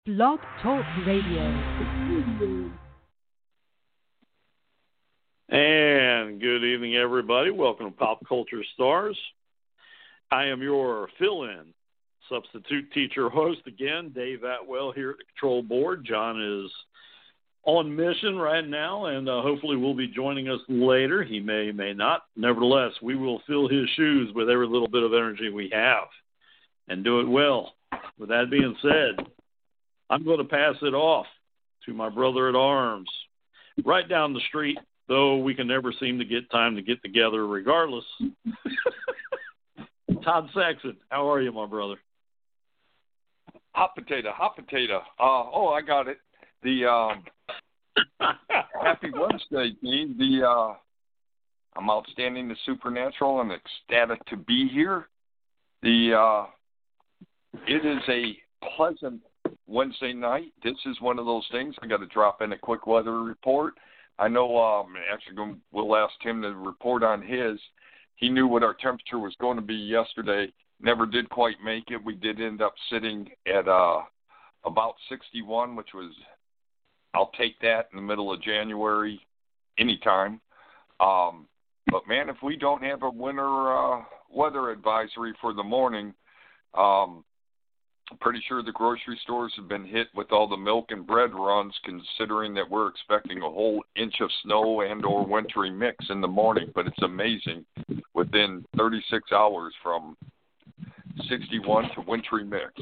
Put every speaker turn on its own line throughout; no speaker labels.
Blog Talk Radio.
And good evening, everybody. Welcome to Pop Culture Stars. I am your fill-in substitute teacher host again, Dave Atwell here at the control board. John is on mission right now, and hopefully will be joining us later. He may not. Nevertheless, we will fill his shoes with every little bit of energy we have and do it well. With that being said, I'm going to pass it off to my brother-at-arms right down the street, though we can never seem to get time to get together regardless. Todd Saxon, how are you, my brother?
Hot potato. I got it. The Happy Wednesday, Dean. I'm outstanding, the supernatural, and ecstatic to be here. It is a pleasant Wednesday night. This is one of those things. I got to drop in a quick weather report. I know. We'll ask Tim to report on his. He knew what our temperature was going to be yesterday. Never did quite make it. We did end up sitting at about 61, which was, I'll take that in the middle of January anytime. But, man, if we don't have a winter weather advisory for the morning, I'm pretty sure the grocery stores have been hit with all the milk and bread runs, considering that we're expecting a whole inch of snow and or wintry mix in the morning. But it's amazing, within 36 hours from 61 to wintry mix.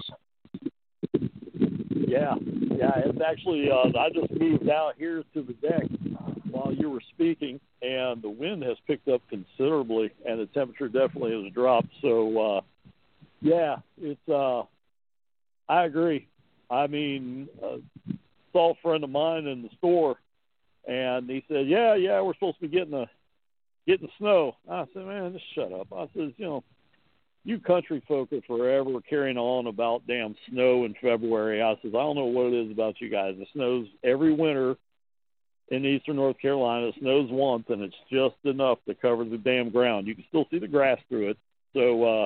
Yeah, it's actually, I just moved out here to the deck while you were speaking, and the wind has picked up considerably, and the temperature definitely has dropped. So, it's, I agree. I mean, saw a friend of mine in the store, and he said, yeah, we're supposed to be getting the snow. I said, man, just shut up. I said, you country folk are forever carrying on about damn snow in February. I said, I don't know what it is about you guys. It snows every winter in eastern North Carolina. It snows once, and it's just enough to cover the damn ground. You can still see the grass through it. So,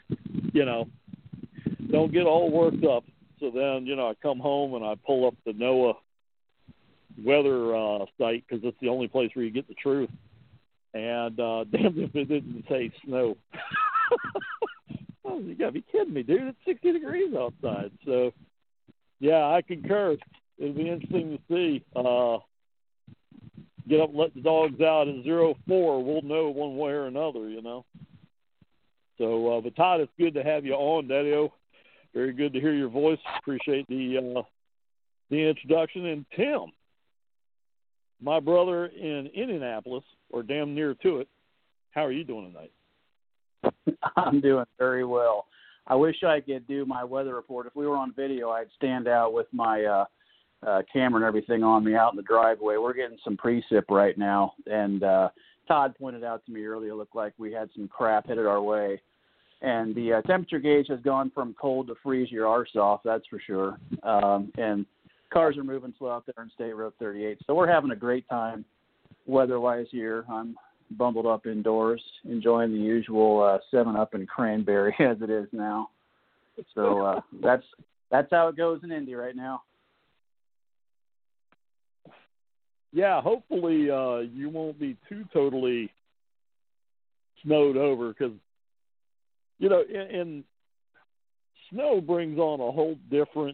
don't get all worked up. So then, I come home and I pull up the NOAA weather site, because it's the only place where you get the truth. And damn if it didn't say snow. You got to be kidding me, dude. It's 60 degrees outside. So, yeah, I concur. It'll be interesting to see. Get up and let the dogs out at 04. We'll know one way or another, So, but Todd, it's good to have you on, Daddy-O. Very good to hear your voice. Appreciate the introduction. And Tim, my brother in Indianapolis, or damn near to it, how are you doing tonight?
I'm doing very well. I wish I could do my weather report. If we were on video, I'd stand out with my camera and everything on me out in the driveway. We're getting some precip right now, and Todd pointed out to me earlier, it looked like we had some crap headed our way. And the temperature gauge has gone from cold to freeze your arse off, that's for sure. And cars are moving slow out there on State Road 38. So we're having a great time weather-wise here. I'm bundled up indoors, enjoying the usual 7-Up and cranberry as it is now. So that's how it goes in Indy right now.
Yeah, hopefully you won't be too totally snowed over, because and snow brings on a whole different,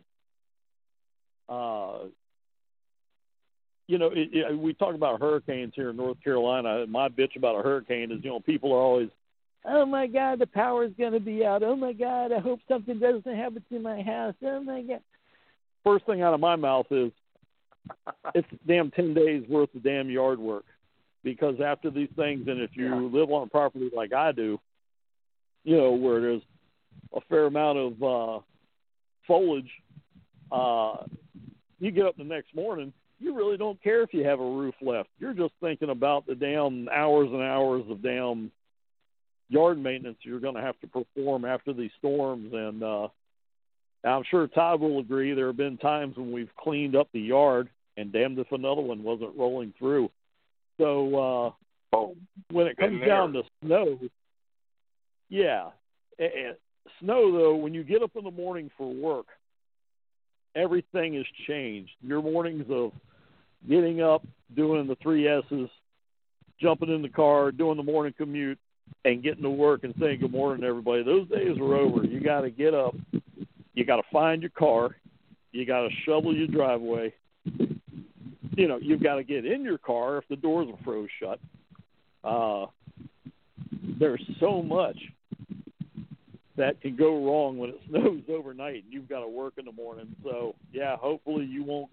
we talk about hurricanes here in North Carolina. My bitch about a hurricane is, people are always, oh, my God, the power's going to be out. Oh, my God, I hope something doesn't happen to my house. Oh, my God. First thing out of my mouth is, it's damn 10 days worth of damn yard work. Because after these things, and if you live on a property like I do, where there's a fair amount of foliage, you get up the next morning, you really don't care if you have a roof left. You're just thinking about the damn hours and hours of damn yard maintenance you're going to have to perform after these storms. And I'm sure Todd will agree, there have been times when we've cleaned up the yard, and damned if another one wasn't rolling through. So when it comes down to snow, snow, though, when you get up in the morning for work everything has changed. Your mornings of getting up, doing the 3 S's, jumping in the car, doing the morning commute, and getting to work and saying good morning to everybody, those days are over. You got to get up. You got to find your car. You got to shovel your driveway. You know, you've got to get in your car if the doors are froze shut. There's so much that can go wrong when it snows overnight and you've got to work in the morning. So, yeah, hopefully you won't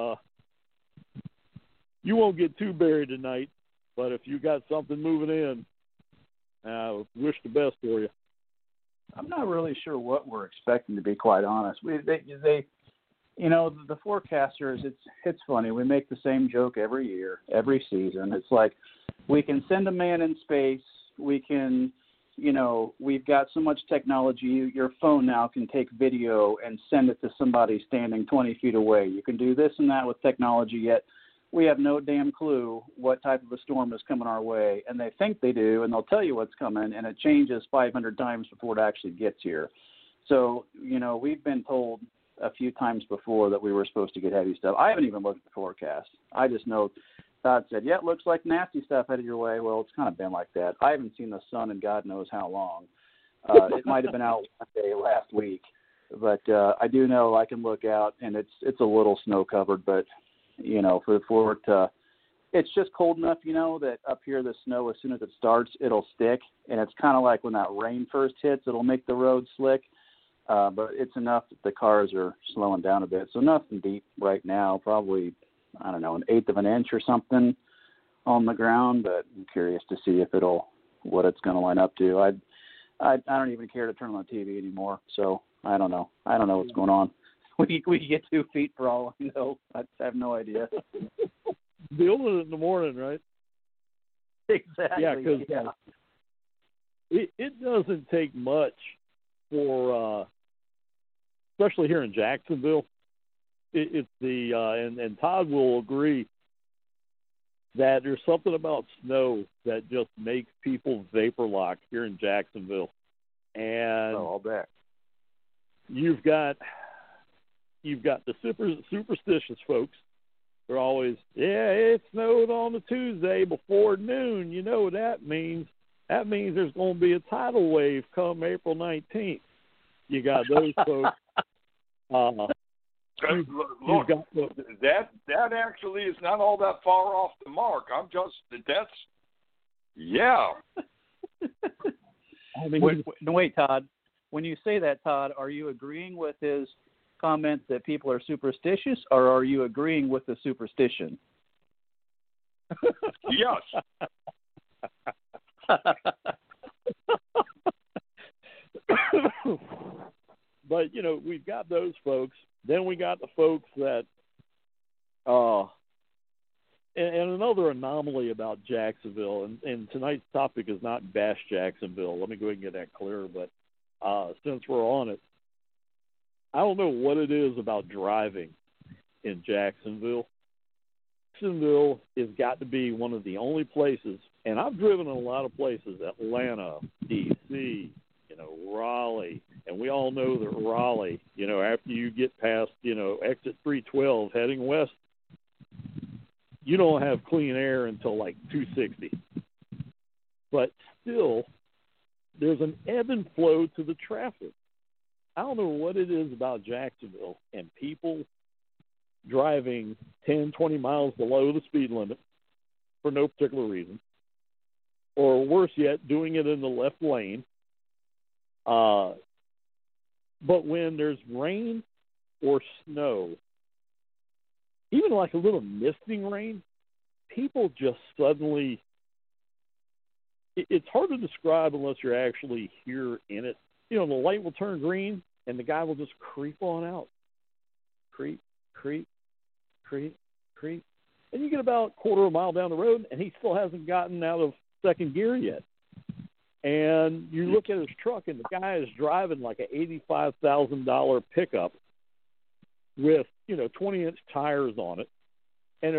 get too buried tonight. But if you got something moving in, wish the best for you.
I'm not really sure what we're expecting, to be quite honest. They you know, the forecasters, it's funny. We make the same joke every year, every season. It's like we can send a man in space. We can, you know, we've got so much technology. Your phone now can take video and send it to somebody standing 20 feet away. You can do this and that with technology, yet we have no damn clue what type of a storm is coming our way. And they think they do, and they'll tell you what's coming, and it changes 500 times before it actually gets here. So, you know, we've been told a few times before that we were supposed to get heavy stuff. I haven't even looked at the forecast. I just know Todd said, yeah, it looks like nasty stuff headed your way. Well, it's kind of been like that. I haven't seen the sun in God knows how long. It might have been out one day last week. But I do know I can look out, and it's a little snow-covered, but, you know, for it to – it's just cold enough, you know, that up here the snow, as soon as it starts, it'll stick. And it's kind of like when that rain first hits, it'll make the road slick. But it's enough that the cars are slowing down a bit. So nothing deep right now, probably, I don't know, 1/8 of an inch or something on the ground. But I'm curious to see what it's going to line up to. I don't even care to turn on the TV anymore. So I don't know. I don't know what's going on. We could get 2 feet for all I know. I have no idea.
Deal with it in the morning, right?
Exactly.
Yeah, because it doesn't take much for, especially here in Jacksonville, it's the and Todd will agree that there's something about snow that just makes people vapor lock here in Jacksonville, and
I'll bet
you've got the superstitious folks. They're always, it snowed on the Tuesday before noon. You know what that means? That means there's going to be a tidal wave come April 19th. You got those folks.
Look, that actually is not all that far off the mark. Yeah.
I mean, wait, Todd. When you say that, Todd, are you agreeing with his comment that people are superstitious, or are you agreeing with the superstition?
Yes.
But, you know, we've got those folks. Then we got the folks that and another anomaly about Jacksonville, and tonight's topic is not bash Jacksonville. Let me go ahead and get that clear. But since we're on it, I don't know what it is about driving in Jacksonville. Jacksonville has got to be one of the only places, and I've driven in a lot of places, Atlanta, D.C., Raleigh, and we all know that Raleigh, after you get past, exit 312 heading west, you don't have clean air until like 260. But still, there's an ebb and flow to the traffic. I don't know what it is about Jacksonville and people driving 10, 20 miles below the speed limit for no particular reason, or worse yet, doing it in the left lane. But when there's rain or snow, even like a little misting rain, people just suddenly, it's hard to describe unless you're actually here in it. The light will turn green and the guy will just creep on out. Creep, creep, creep, creep. And you get about a quarter of a mile down the road and he still hasn't gotten out of second gear yet. And you look at his truck, and the guy is driving like an $85,000 pickup with, 20-inch tires on it. And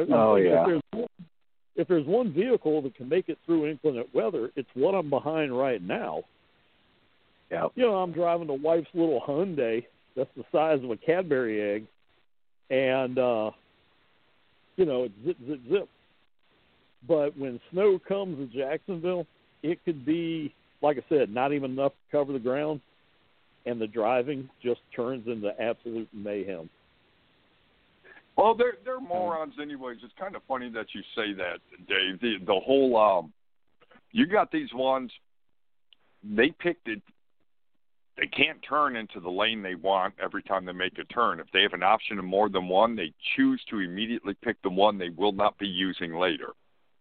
if there's one vehicle that can make it through inclement weather, it's what I'm behind right now.
Yeah.
I'm driving the wife's little Hyundai that's the size of a Cadbury egg, and it's zip, zip, zip. But when snow comes to Jacksonville, it could be, like I said, not even enough to cover the ground, and the driving just turns into absolute mayhem.
Well, they're morons anyways. It's kind of funny that you say that, Dave. The whole you got these ones, they picked it. They can't turn into the lane they want every time they make a turn. If they have an option of more than one, they choose to immediately pick the one they will not be using later.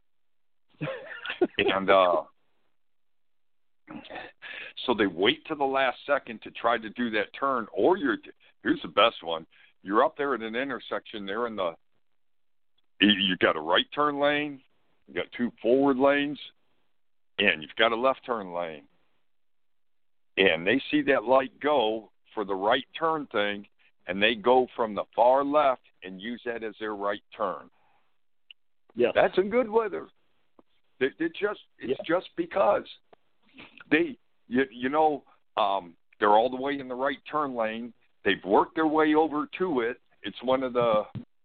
And so they wait to the last second to try to do that turn. Or here's the best one. You're up there at an intersection. They're you got a right turn lane, you got two forward lanes, and you've got a left turn lane. And they see that light go for the right turn thing, and they go from the far left and use that as their right turn.
Yeah,
that's in good weather. It's just because they're all the way in the right turn lane. They've worked their way over to it. It's one of the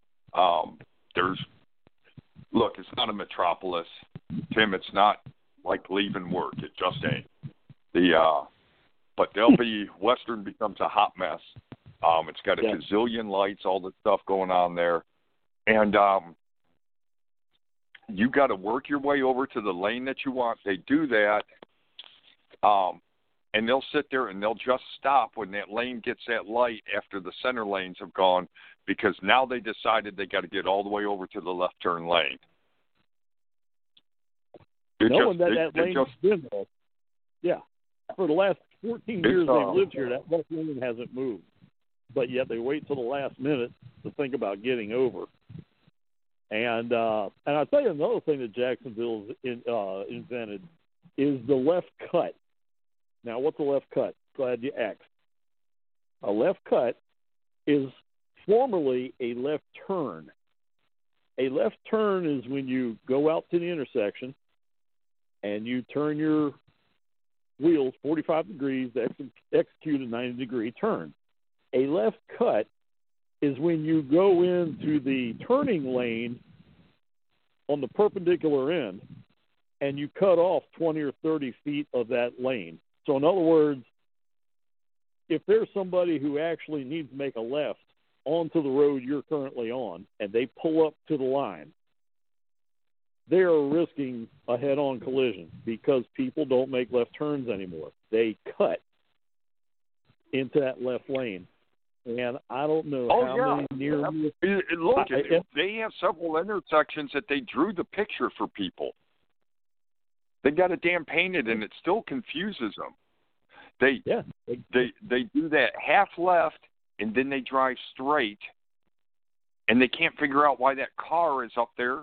it's not a metropolis, Tim. It's not like leaving work. It just ain't. But they'll be Western becomes a hot mess. It's got a gazillion lights, all the stuff going on there, and you got to work your way over to the lane that you want. They do that, and they'll sit there and they'll just stop when that lane gets that light after the center lanes have gone, because now they decided they got to get all the way over to the left turn lane.
Knowing that lane's been there. Yeah. For the last 14 years they've lived here, that left lane hasn't moved. But yet they wait till the last minute to think about getting over. And I'll tell you another thing that Jacksonville's invented is the left cut. Now, what's a left cut? Glad you asked. A left cut is formerly a left turn. A left turn is when you go out to the intersection and you turn your wheels 45 degrees to execute a 90-degree turn. A left cut is when you go into the turning lane on the perpendicular end and you cut off 20 or 30 feet of that lane. So in other words, if there's somebody who actually needs to make a left onto the road you're currently on and they pull up to the line, they are risking a head-on collision because people don't make left turns anymore. They cut into that left lane. And I don't know many near...
Look, they have several intersections that they drew the picture for people. They got it damn painted, and it still confuses them. They do that half left, and then they drive straight, and they can't figure out why that car is up there.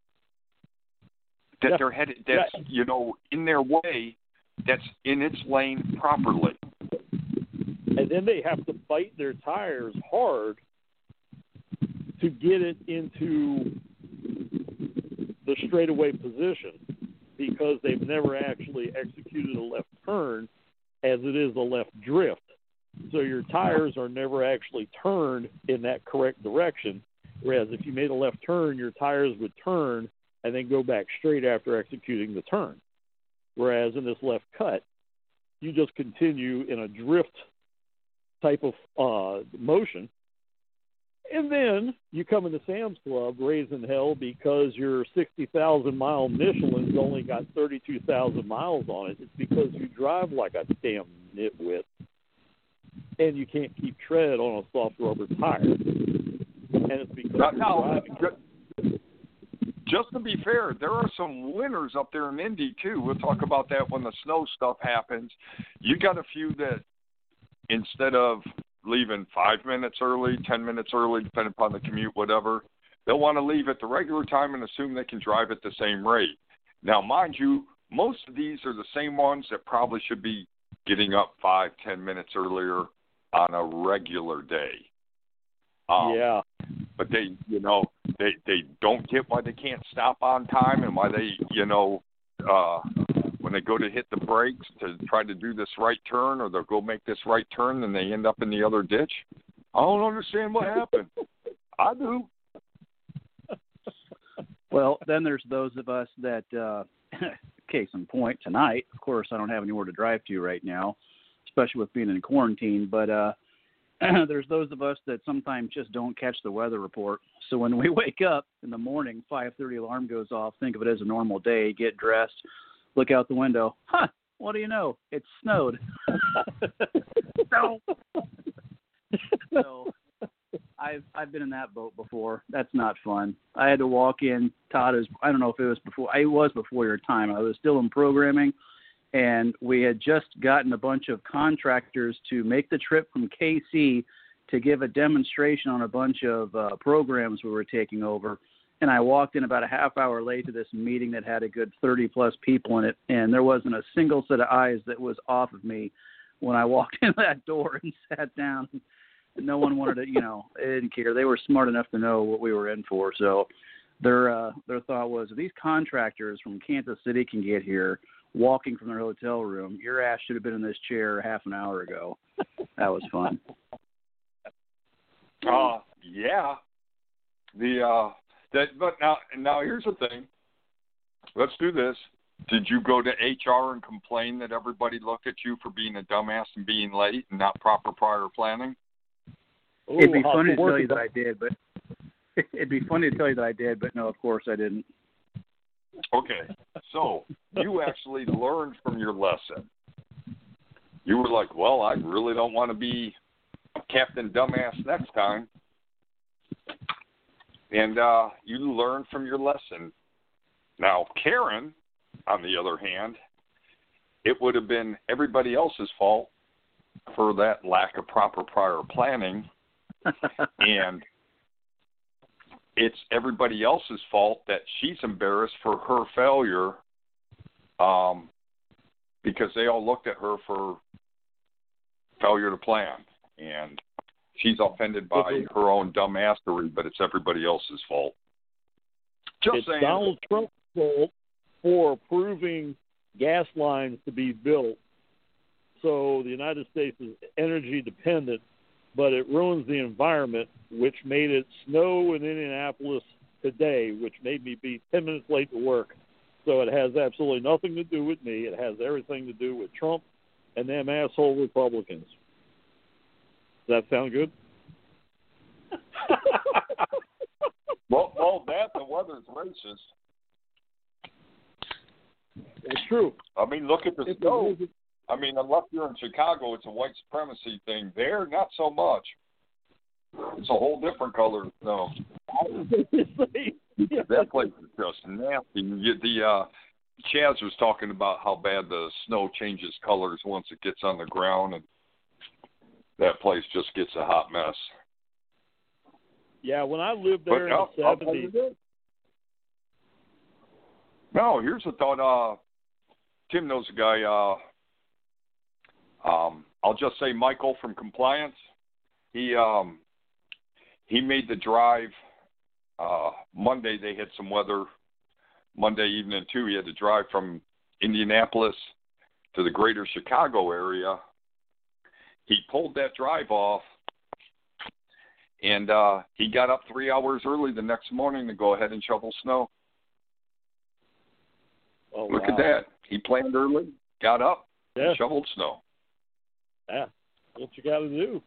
That they're headed. That's in their way. That's in its lane properly.
And then they have to bite their tires hard to get it into the straightaway position because they've never actually executed a left turn as it is a left drift. So your tires are never actually turned in that correct direction, whereas if you made a left turn, your tires would turn and then go back straight after executing the turn. Whereas in this left cut, you just continue in a drift type of motion, and then you come into Sam's Club raising hell because your 60,000-mile Michelin's only got 32,000 miles on it. It's because you drive like a damn nitwit, and you can't keep tread on a soft rubber tire. And it's because you're driving.
Just to be fair, there are some winners up there in Indy, too. We'll talk about that when the snow stuff happens. You got a few that, instead of leaving 5 minutes early, 10 minutes early, depending upon the commute, whatever, they'll want to leave at the regular time and assume they can drive at the same rate. Now, mind you, most of these are the same ones that probably should be getting up 5-10 minutes earlier on a regular day. But they don't get why they can't stop on time and why they, when they go to hit the brakes to try to do this right turn, or they'll go make this right turn and they end up in the other ditch. I don't understand what happened. I do.
Well, then there's those of us that, case in point, tonight, of course, I don't have anywhere to drive to right now, especially with being in quarantine, but there's those of us that sometimes just don't catch the weather report. So when we wake up in the morning, 5:30 alarm goes off, think of it as a normal day, get dressed, look out the window. What do you know? It snowed. So I've been in that boat before. That's not fun. I had to walk in. Todd is, I don't know if it was before. It was before your time. I was still in programming, and we had just gotten a bunch of contractors to make the trip from KC to give a demonstration on a bunch of programs we were taking over. And I walked in about a half hour late to this meeting that had a good 30-plus people in it, and there wasn't a single set of eyes that was off of me when I walked in that door and sat down. No one wanted to, they didn't care. They were smart enough to know what we were in for. So their thought was, if these contractors from Kansas City can get here walking from their hotel room, your ass should have been in this chair half an hour ago. That was fun.
Yeah. But now here's the thing. Let's do this. Did you go to HR and complain that everybody looked at you for being a dumbass and being late and not proper prior planning?
It'd be funny to tell you that I did, but no, of course I didn't.
Okay, so you actually learned from your lesson. You were like, well, I really don't want to be Captain Dumbass next time. And you learned from your lesson. Now, Karen, on the other hand, it would have been everybody else's fault for that lack of proper prior planning. And it's everybody else's fault that she's embarrassed for her failure because they all looked at her for failure to plan. And she's offended by her own dumbassery, but it's everybody else's fault.
It's saying. Donald Trump's fault for approving gas lines to be built so the United States is energy dependent, but it ruins the environment, which made it snow in Indianapolis today, which made me be 10 minutes late to work. So it has absolutely nothing to do with me. It has everything to do with Trump and them asshole Republicans. Does that sound good?
well, the weather's racist.
It's true.
I mean, look at the snow. I mean, unless you're in Chicago, it's a white supremacy thing. There, not so much. It's a whole different color of snow. That place is just nasty. Chaz was talking about how bad the snow changes colors once it gets on the ground, and that place just gets a hot mess.
Yeah, when I lived there in the 70s.
No, here's a thought. Tim knows a guy. I'll just say Michael from Compliance. He made the drive. Monday they had some weather. Monday evening too, he had to drive from Indianapolis to the greater Chicago area. He pulled that drive off, and he got up 3 hours early the next morning to go ahead and shovel snow.
Oh,
Look at that. He planned early, got up, and shoveled snow.
Yeah, what you got to do.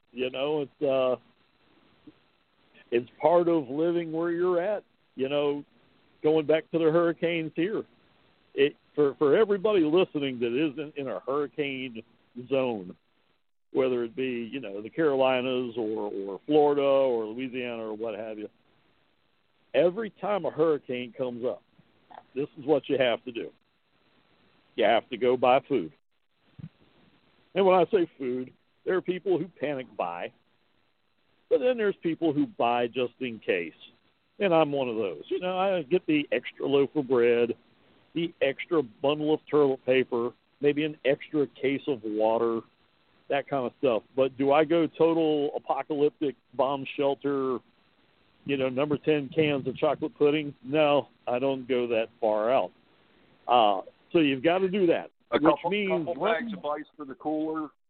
It's part of living where you're at. Going back to the hurricanes here. For everybody listening that isn't in a hurricane zone, whether it be, the Carolinas or Florida or Louisiana or what have you, every time a hurricane comes up, this is what you have to do. You have to go buy food. And when I say food, there are people who panic buy, but then there's people who buy just in case. And I'm one of those. I get the extra loaf of bread, the extra bundle of toilet paper, maybe an extra case of water, that kind of stuff. But do I go total apocalyptic bomb shelter, number 10 cans of chocolate pudding? No, I don't go that far out. So you've got to do that,
couple bags of ice for the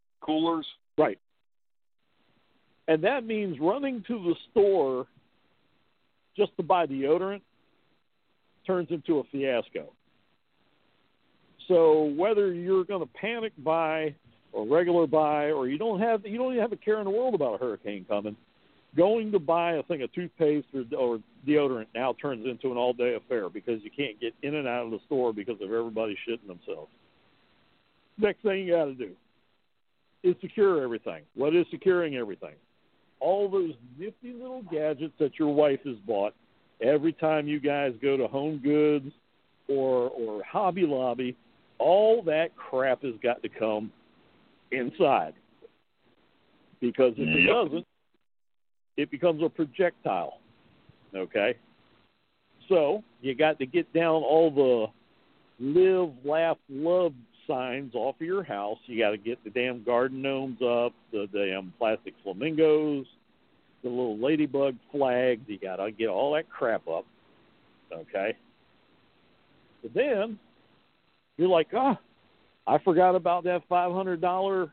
coolers.
Right. And that means running to the store just to buy deodorant turns into a fiasco. So whether you're going to panic buy or regular buy, or you don't even have a care in the world about a hurricane coming, going to buy a thing of toothpaste or deodorant now turns into an all-day affair because you can't get in and out of the store because of everybody shitting themselves. Next thing you got to do is secure everything. What is securing everything? All those nifty little gadgets that your wife has bought every time you guys go to Home Goods or Hobby Lobby. All that crap has got to come inside, because if it doesn't, it becomes a projectile. Okay? So you got to get down all the live, laugh, love signs off of your house. You got to get the damn garden gnomes up, the damn plastic flamingos, the little ladybug flags. You got to get all that crap up. Okay? But then you're like, I forgot about that $500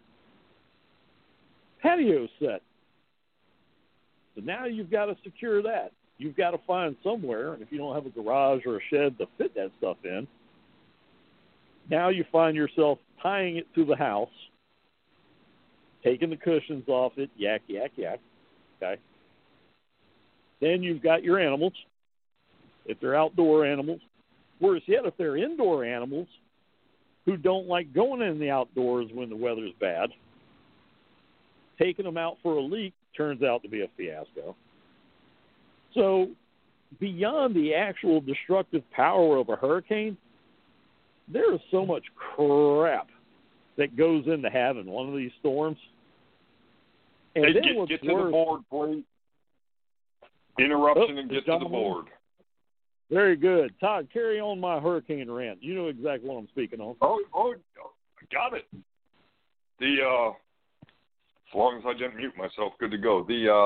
patio set. So now you've got to secure that. You've got to find somewhere, and if you don't have a garage or a shed to fit that stuff in, now you find yourself tying it to the house, taking the cushions off it, yak, yak, yak, okay? Then you've got your animals, if they're outdoor animals. Worse yet, if they're indoor animals who don't like going in the outdoors when the weather's bad, taking them out for a leak turns out to be a fiasco. So beyond the actual destructive power of a hurricane, there is so much crap that goes into having one of these storms. And
hey,
then
get to the board, please. Interruption and get to the board.
Very good. Todd, carry on my hurricane rant. You know exactly what I'm speaking on.
Oh, got it. As long as I didn't mute myself, good to go.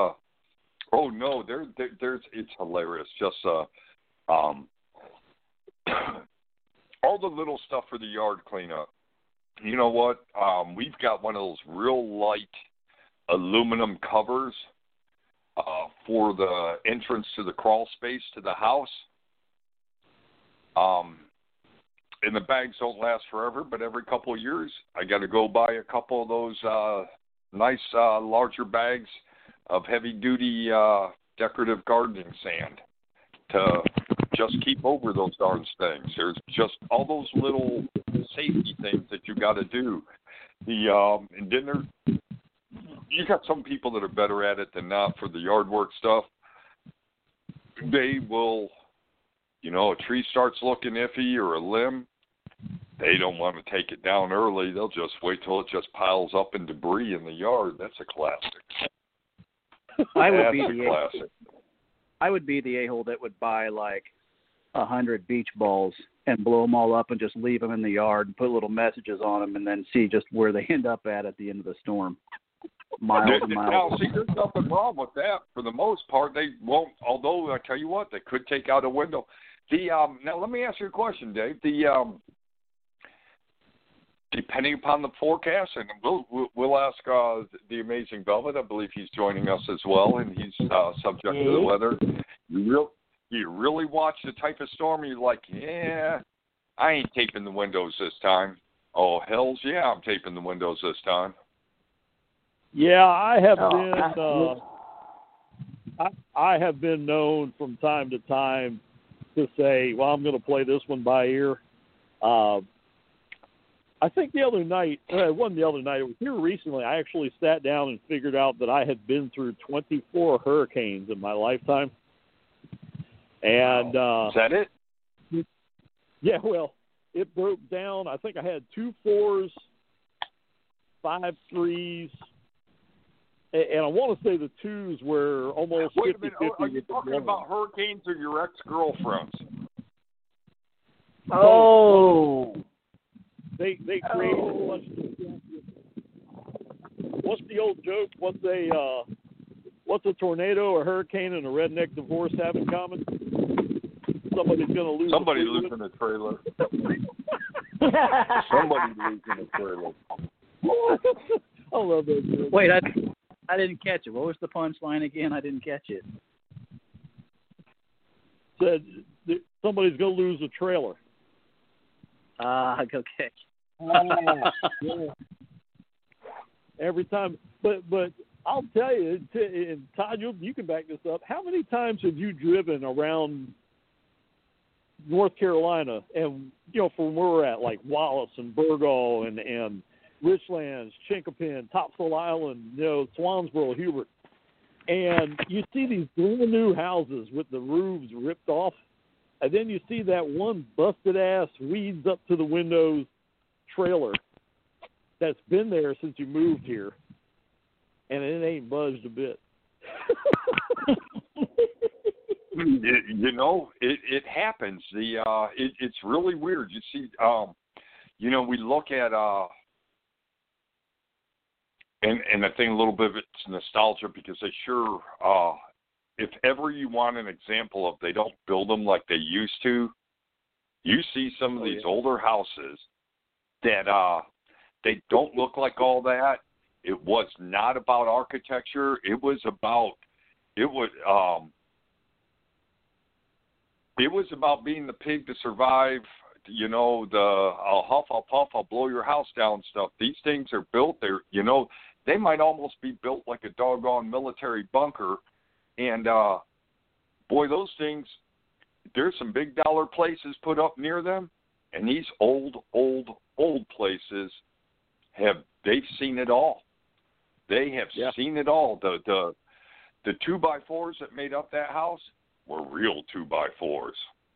There's it's hilarious. Just all the little stuff for the yard cleanup. You know what? We've got one of those real light aluminum covers for the entrance to the crawl space to the house. And the bags don't last forever, but every couple of years I got to go buy a couple of those nice larger bags of heavy-duty decorative gardening sand to just keep over those darn things. There's just all those little safety things that you got to do. And then you got some people that are better at it than not for the yard work stuff. They will, a tree starts looking iffy or a limb, they don't want to take it down early. They'll just wait till it just piles up in debris in the yard. That's a classic.
I would be the a-hole that would buy like 100 beach balls and blow them all up and just leave them in the yard and put little messages on them and then see just where they end up at the end of the storm. Miles and miles.
Now, see, there's nothing wrong with that. For the most part, they won't. Although I tell you what, they could take out a window. Now let me ask you a question, Dave. Depending upon the forecast, and we'll ask the Amazing Velvet. I believe he's joining us as well, and he's subject to the weather. You really watch the type of storm. You're like, yeah, I ain't taping the windows this time. Oh, hells yeah, I'm taping the windows this time.
Yeah, I have been. I have been known from time to time to say, "Well, I'm going to play this one by ear." I think the other night, it wasn't the other night. It was here recently. I actually sat down and figured out that I had been through 24 hurricanes in my lifetime. And
is that it?
Yeah. Well, it broke down. I think I had 2 4s, 5 3s. And I want to say the 2s were almost 50-50.
Wait a minute. Are you talking about hurricanes or your ex-girlfriends?
Oh.
They created a bunch of... What's the old joke? What's a tornado, a hurricane, and a redneck divorce have in common? Somebody's going to lose.
Somebody losing a trailer. Somebody losing a trailer.
I love that joke.
Wait, I didn't catch it. What was the punchline again? I didn't catch it.
said that somebody's going to lose a trailer.
Okay.
Every time, but I'll tell you, and Todd, you can back this up. How many times have you driven around North Carolina, and from where we're at, like Wallace and Burgo and Richlands, Chinkopin, Topsail Island, Swansboro, Hubert, and you see these brand new houses with the roofs ripped off, and then you see that one busted ass weeds up to the windows trailer that's been there since you moved here, and it ain't budged a bit.
It happens. It's really weird. You see, we look at and I think a little bit of it's nostalgia because they sure, if ever you want an example of they don't build them like they used to, you see some of these older houses that they don't look like all that. It was not about architecture. It was about being the pig to survive, the I'll huff, I'll puff, I'll blow your house down stuff. These things are built there, they might almost be built like a doggone military bunker. And, boy, those things, there's some big dollar places put up near them. And these old places they've seen it all. They have seen it all. The 2x4s that made up that house were real 2x4s.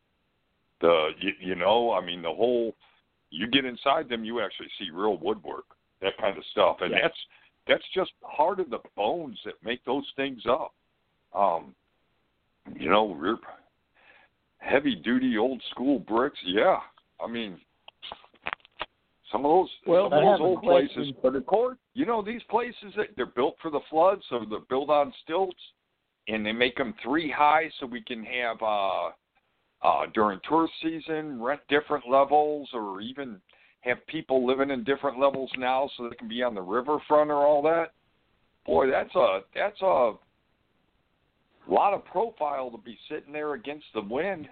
The whole, you get inside them, you actually see real woodwork, that kind of stuff. And that's just part of the bones that make those things up. Real heavy duty old school bricks. Yeah. Some of those old places, but of course, these places they're built for the flood, so they're built on stilts, and they make them 3 high so we can have during tourist season rent different levels, or even have people living in different levels now so they can be on the riverfront or all that. Boy, that's a lot of profile to be sitting there against the wind.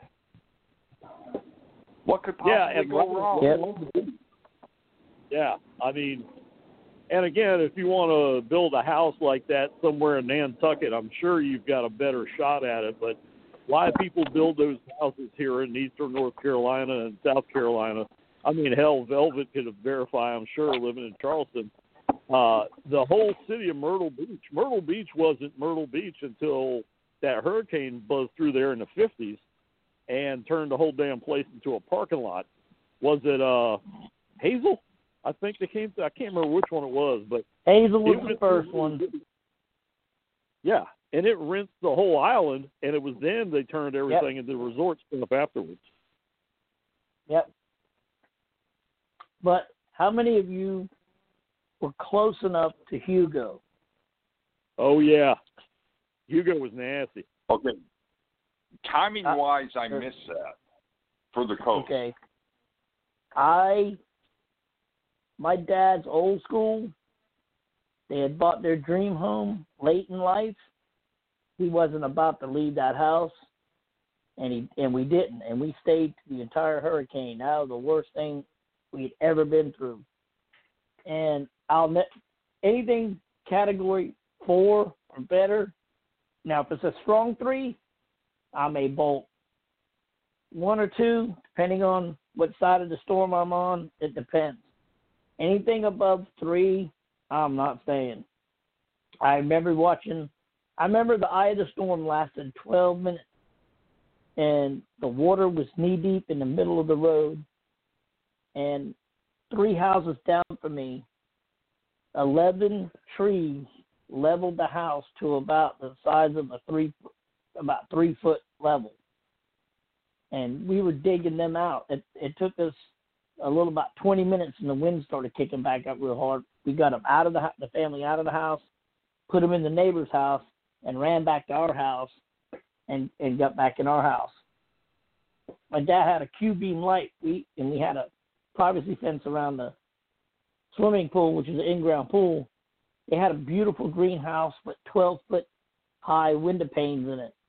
What could possibly go wrong?
Yeah, and again, if you want to build a house like that somewhere in Nantucket, I'm sure you've got a better shot at it. But why people build those houses here in eastern North Carolina and South Carolina? Hell, Velvet could verify, I'm sure, living in Charleston. The whole city of Myrtle Beach. Myrtle Beach wasn't Myrtle Beach until that hurricane buzzed through there in the 50s and turned the whole damn place into a parking lot. Was it Hazel? I think they came to, I can't remember which one it was, but
Hazel was the first one.
Yeah, and it rinsed the whole island, and it was then they turned everything into resort stuff afterwards.
Yep. But how many of you were close enough to Hugo?
Oh, yeah. Hugo was nasty.
Okay. Timing-wise, I missed that for the coast.
Okay. My dad's old school, they had bought their dream home late in life. He wasn't about to leave that house, and we didn't. And we stayed the entire hurricane. That was the worst thing we'd ever been through. And anything category 4 or better. Now, if it's a strong 3, I may bolt 1 or 2, depending on what side of the storm I'm on. It depends. Anything above 3, I'm not staying. I remember the eye of the storm lasted 12 minutes, and the water was knee-deep in the middle of the road, and 3 houses down from me, 11 trees leveled the house to about the size of about 3-foot level. And we were digging them out. It took us a little about 20 minutes, and the wind started kicking back up real hard. We got them out of the family out of the house, put them in the neighbor's house, and ran back to our house and got back in our house. My dad had a Q-beam light, and we had a privacy fence around the swimming pool, which is an in-ground pool. They had a beautiful greenhouse with 12-foot high window panes in it.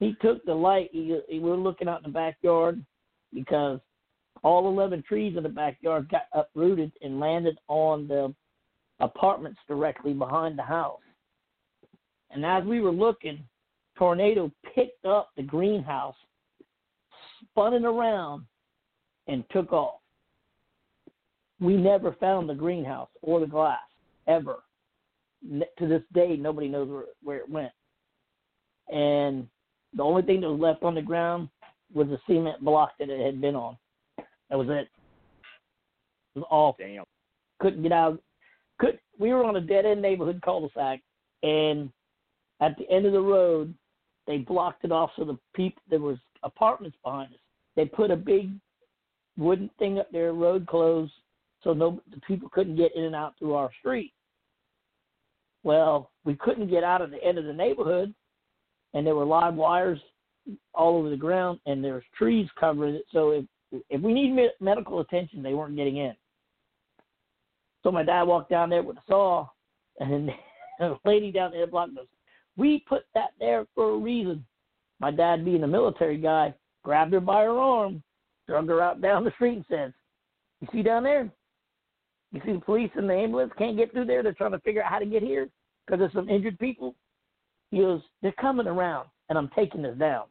he took the light. We were looking out in the backyard because all 11 trees in the backyard got uprooted and landed on the apartments directly behind the house. And as we were looking, tornado picked up the greenhouse, spun it around, and took off. We never found the greenhouse or the glass, ever. To this day, nobody knows where it went. And the only thing that was left on the ground was the cement block that it had been on. That was it. It was awful.
Damn.
Couldn't get out. We were on a dead-end neighborhood cul-de-sac, and at the end of the road, they blocked it off so the people, there was apartments behind us. They put a big wooden thing up there, road closed, so the people couldn't get in and out through our street. Well, we couldn't get out of the end of the neighborhood, and there were live wires all over the ground, and there was trees covering it. So if we need medical attention, they weren't getting in. So my dad walked down there with a saw, and a lady down there blocked us. We put that there for a reason. My dad, being a military guy, grabbed her by her arm, drug her out down the street, and says, "You see down there? You see the police and the ambulance can't get through there? They're trying to figure out how to get here because there's some injured people." He goes, "They're coming around, and I'm taking this down."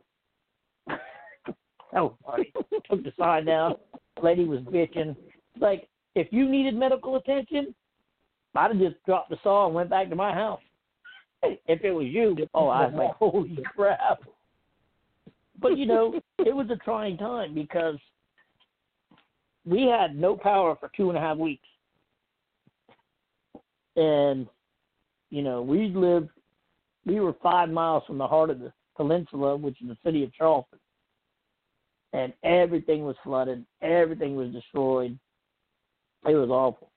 Oh, took the sign down. Lady was bitching. Like, if you needed medical attention, I'd have just dropped the saw and went back to my house. If it was you, I was like, holy crap. But, it was a trying time because we had no power for 2.5 weeks. And, we were 5 miles from the heart of the peninsula, which is the city of Charleston. And everything was flooded. Everything was destroyed. It was awful.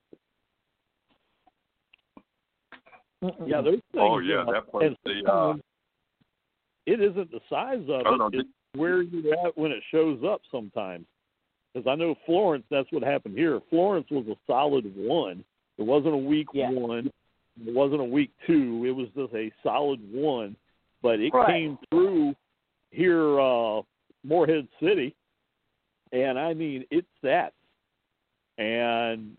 Yeah, there's things.
Oh, yeah, that was
it isn't the size of it. It's where you're at when it shows up sometimes. Because I know Florence, that's what happened here. Florence was a solid 1. It wasn't a weak 1. It wasn't a week 2. It was just a solid 1. But it came through here, Morehead City. And, I mean, it sat. And,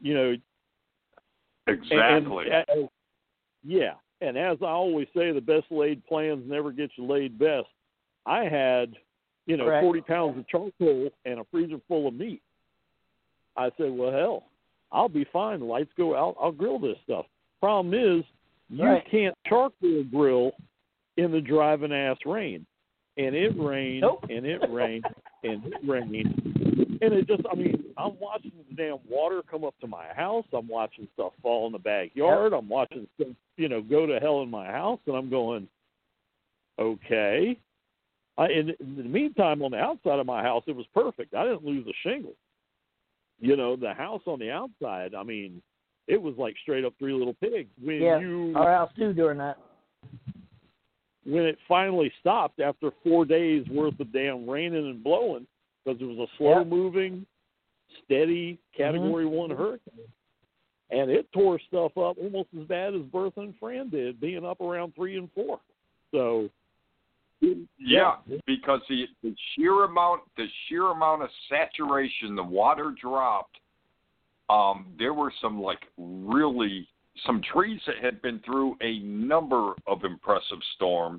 Exactly.
Yeah. And as I always say, the best laid plans never get you laid best. I had, 40 pounds of charcoal and a freezer full of meat. I said, well, hell, I'll be fine. The lights go out. I'll grill this stuff. Problem is, you can't charcoal grill in the driving ass rain. And it rained, and it rained, and it rained. And it just, I'm watching the damn water come up to my house. I'm watching stuff fall in the backyard. I'm watching stuff, go to hell in my house. And I'm going, okay. In the meantime, on the outside of my house, it was perfect. I didn't lose a shingle. The house on the outside, it was like straight up Three Little Pigs.
Our house too during that.
When it finally stopped after 4 days worth of damn raining and blowing, because it was a slow-moving, steady Category 1 hurricane. And it tore stuff up almost as bad as Bertha and Fran did, being up around 3 and 4. So,
yeah, because the sheer amount of saturation the water dropped, there were some some trees that had been through a number of impressive storms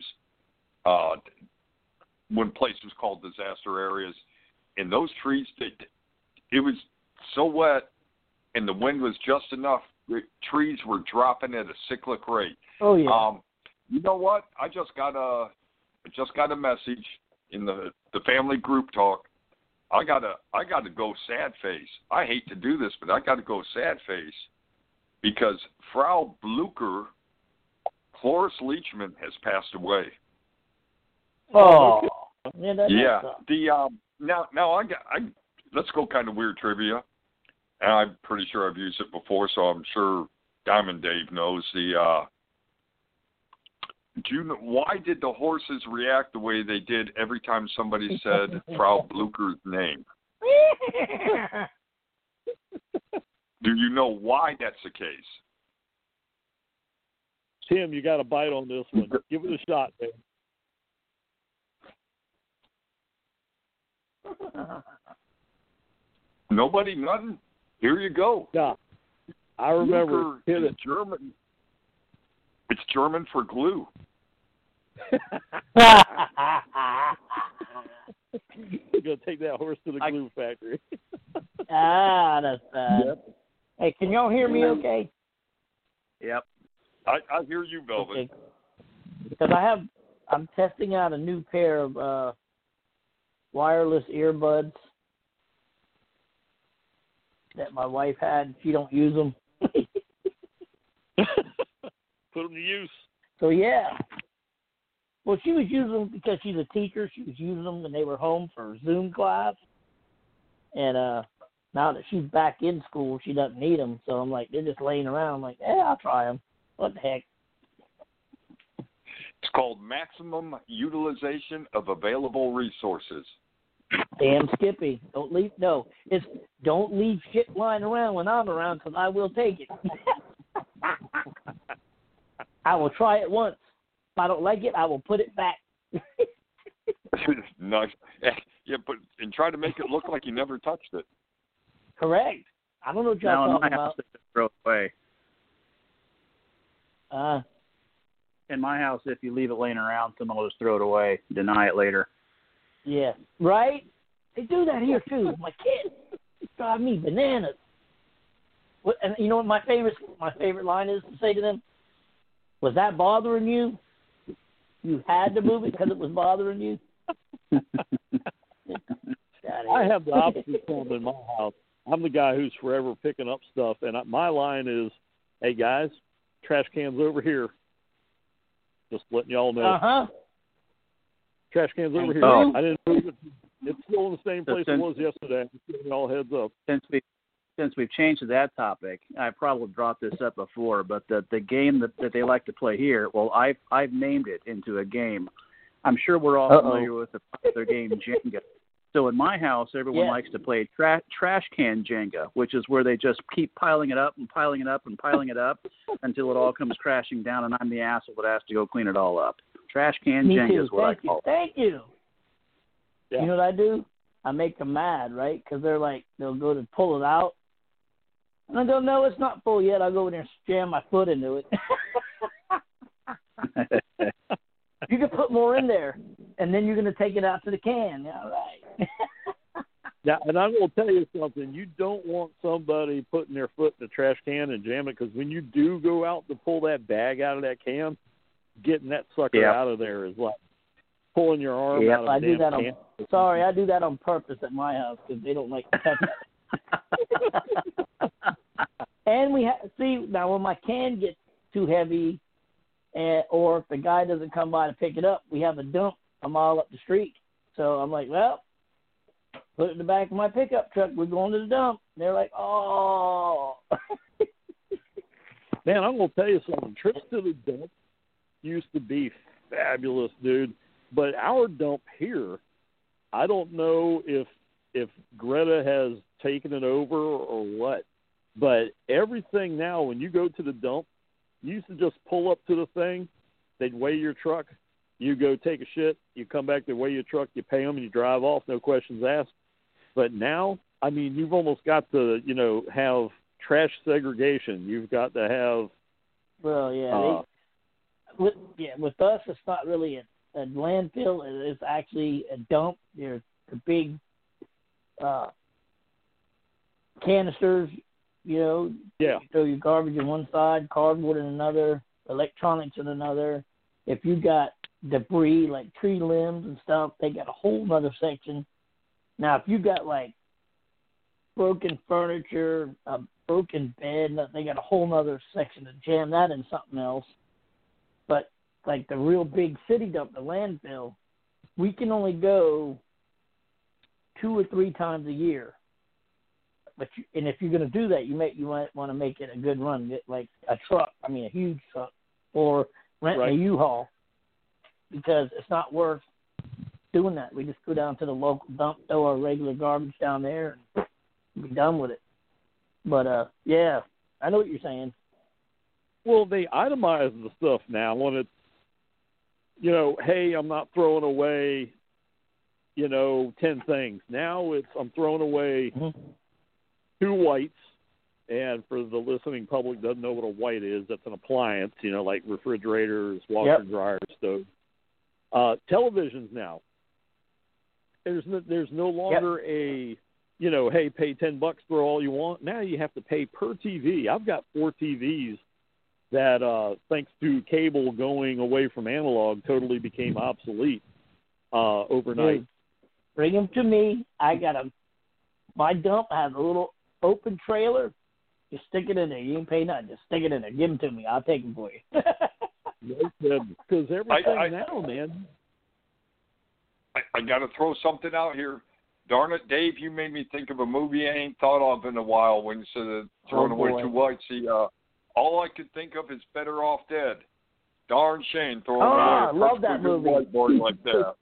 when places called disaster areas. And those trees, it was so wet and the wind was just enough, the trees were dropping at a cyclic rate.
Oh, yeah.
You know what? I just got a message in the family group talk. I gotta go sad face. I hate to do this, but I gotta go sad face. Because Frau Blucher, Cloris Leachman, has passed away.
Oh,
yeah. Let's go kind of weird trivia, and I'm pretty sure I've used it before, so I'm sure Diamond Dave knows the. Do you know why did the horses react the way they did every time somebody said Frau Blucher's name? Do you know why that's the case?
Tim, you got to bite on this one. Give it a shot, man.
Nobody, nothing. Here you go.
Yeah, I remember.
It's German. It's German for glue.
You're gonna take that horse to the glue factory.
That's bad.
Yep.
Hey, can y'all hear me okay?
Yep.
I hear you, Velvet.
Because I'm testing out a new pair of wireless earbuds that my wife had. She don't use them.
Put them to use.
So, yeah. Well, she was using them because she's a teacher. She was using them when they were home for Zoom class. And now that she's back in school, she doesn't need them. So I'm like, they're just laying around. I'm like, I'll try them. What the heck?
It's called maximum utilization of available resources.
Damn Skippy. Don't leave shit lying around when I'm around, because I will take it. I will try it once. If I don't like it, I will put it back.
Nice. Yeah, and try to make it look like you never touched it.
Correct. I don't know what y'all
Now,
talking
in my house,
about.
they just throw it away. In my house, if you leave it laying around, someone will just throw it away, deny it later.
Yeah. Right? They do that here, too. My kids drive me bananas. And you know what my favorite line is to say to them? Was that bothering you? You had to move it because it was bothering you?
I have the opposite problem in my house. I'm the guy who's forever picking up stuff, and my line is, hey, guys, trash can's over here. Just letting y'all know.
Uh-huh.
Trash can's over here.
Oh.
I didn't move it. It's still in the same place it was yesterday. I'm just giving y'all a heads up.
Since we've changed to that topic, I probably brought this up before, but the game that they like to play here, well, I've named it into a game. I'm sure we're all familiar with the popular game Jenga. So in my house, everyone likes to play trash can Jenga, which is where they just keep piling it up and piling it up and piling it up until it all comes crashing down, and I'm the asshole that has to go clean it all up. Trash can
Me
Jenga
too.
is what I call it.
Thank you.
Yeah.
You know what I do? I make them mad, right? Because they'll go to pull it out. And I go, no, it's not full yet. I'll go in there and jam my foot into it. You can put more in there, and then you're going to take it out to the can. All right.
Now, and I'm going to tell you something. You don't want somebody putting their foot in the trash can and jam it, because when you do go out to pull that bag out of that can, getting that sucker out of there is like pulling your arm out of
I
the
do
damn
that
can.
I do that on purpose at my house because they don't like to touch it. And now when my can gets too heavy, or if the guy doesn't come by to pick it up, we have a dump a mile up the street. So I'm like, well, put it in the back of my pickup truck. We're going to the dump. And they're like, oh.
Man, I'm going to tell you something. Trips to the dump used to be fabulous, dude. But our dump here, I don't know if Greta has taken it over or what, but everything now, when you go to the dump, you used to just pull up to the thing, they'd weigh your truck, you go take a shit, you come back, they weigh your truck, you pay them, and you drive off, no questions asked. But now, I mean, you've almost got to, have trash segregation. You've got to have...
Well, yeah. With us, it's not really a landfill. It's actually a dump. There's the big canisters, You throw your garbage in one side, cardboard in another, electronics in another. If you got debris like tree limbs and stuff, they got a whole other section. Now, if you got like broken furniture, a broken bed, they got a whole other section to jam that in something else. But like the real big city dump, the landfill, we can only go 2 or 3 times a year. And if you're going to do that, you might want to make it a good run, get like a huge truck, or rent a U-Haul, because it's not worth doing that. We just go down to the local dump, throw our regular garbage down there, and be done with it. But yeah, I know what you're saying.
Well, they itemize the stuff now when it's, hey, I'm not throwing away 10 things. Now I'm throwing away 2 whites. And for the listening public doesn't know what a white is, that's an appliance, like refrigerators, washer and dryers, stoves. Televisions now. There's no longer a, hey, pay $10 for all you want. Now you have to pay per TV. I've got 4 TVs that, thanks to cable going away from analog, totally became obsolete overnight.
Dude, bring them to me. I got my dump has a little open trailer. Just stick it in there. You ain't pay nothing. Just stick it in there. Give them to me. I'll take them for you.
Because everything now, man.
I got to throw something out here. Darn it, Dave, you made me think of a movie I ain't thought of in a while when you said throwing away 2 whites. See, all I could think of is Better Off Dead. Darn shame throwing away
I love that movie.
whiteboard like that.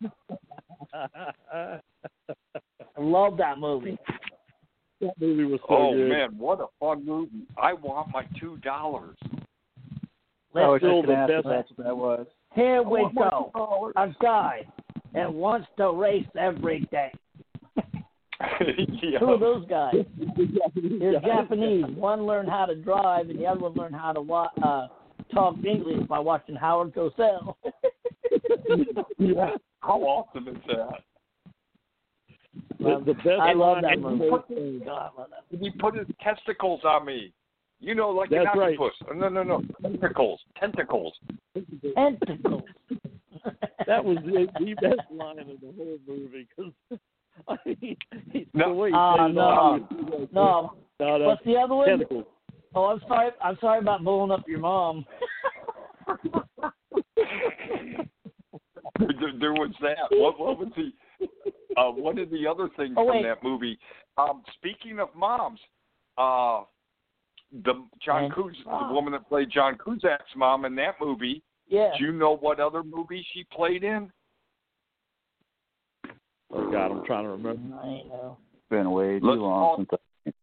I love that movie.
That movie was so good.
Oh, man, what a fun movie. I want my $2.
I was
Still
just
the
going to ask
best.
if that's what that was.
Here we go. A guy that wants to race every day.
Yeah.
Who are those guys? They're Japanese. One learned how to drive, and the other one learned how to talk English by watching Howard Cosell.
Yeah. How awesome is that?
The best
I love
line
that
in
movie.
the-
God, I love that.
He put his testicles on me. Like
That's
an
right.
octopus. No. Tentacles.
Tentacles.
That was the best line of the whole movie because the way he
No.
said it all,
No. What's the other one?
tentacles.
Oh, I'm sorry. I'm sorry about blowing up your mom.
There was that. What was the? One of the other things from that movie. Speaking of moms, the woman that played John Cusack's mom in that movie.
Yeah.
Do you know what other movie she played in?
Oh God, I'm trying to remember.
I ain't know.
It's been way too long since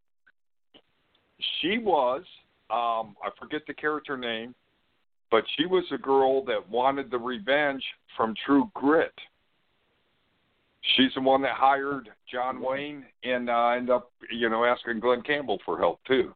She was, I forget the character name, but she was a girl that wanted the revenge from True Grit. She's the one that hired John Wayne and ended up, asking Glenn Campbell for help too.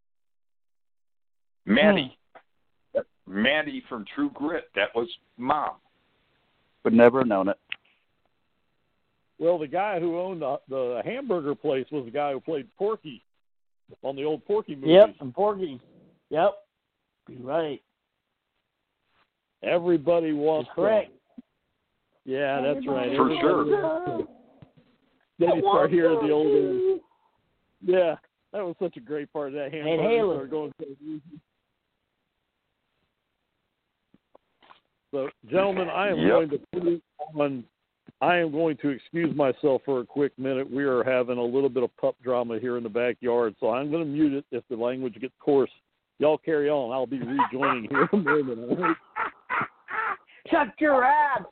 Maddie. Maddie from True Grit. That was Mom.
Would never have known it.
Well, the guy who owned the hamburger place was the guy who played Porky on the old Porky movies.
Yep, and Porky. Yep. You're right.
Everybody wants
That's correct.
Yeah, that's right.
For sure.
Then you start hearing the old. Yeah, that was such a great part of that hamburger.
Halo.
Started going crazy. So, gentlemen, I am going to put it on. I am going to excuse myself for a quick minute. We are having a little bit of pup drama here in the backyard, so I'm going to mute it if the language gets coarse. Y'all carry on. I'll be rejoining here in a moment. All right?
Shut your ass.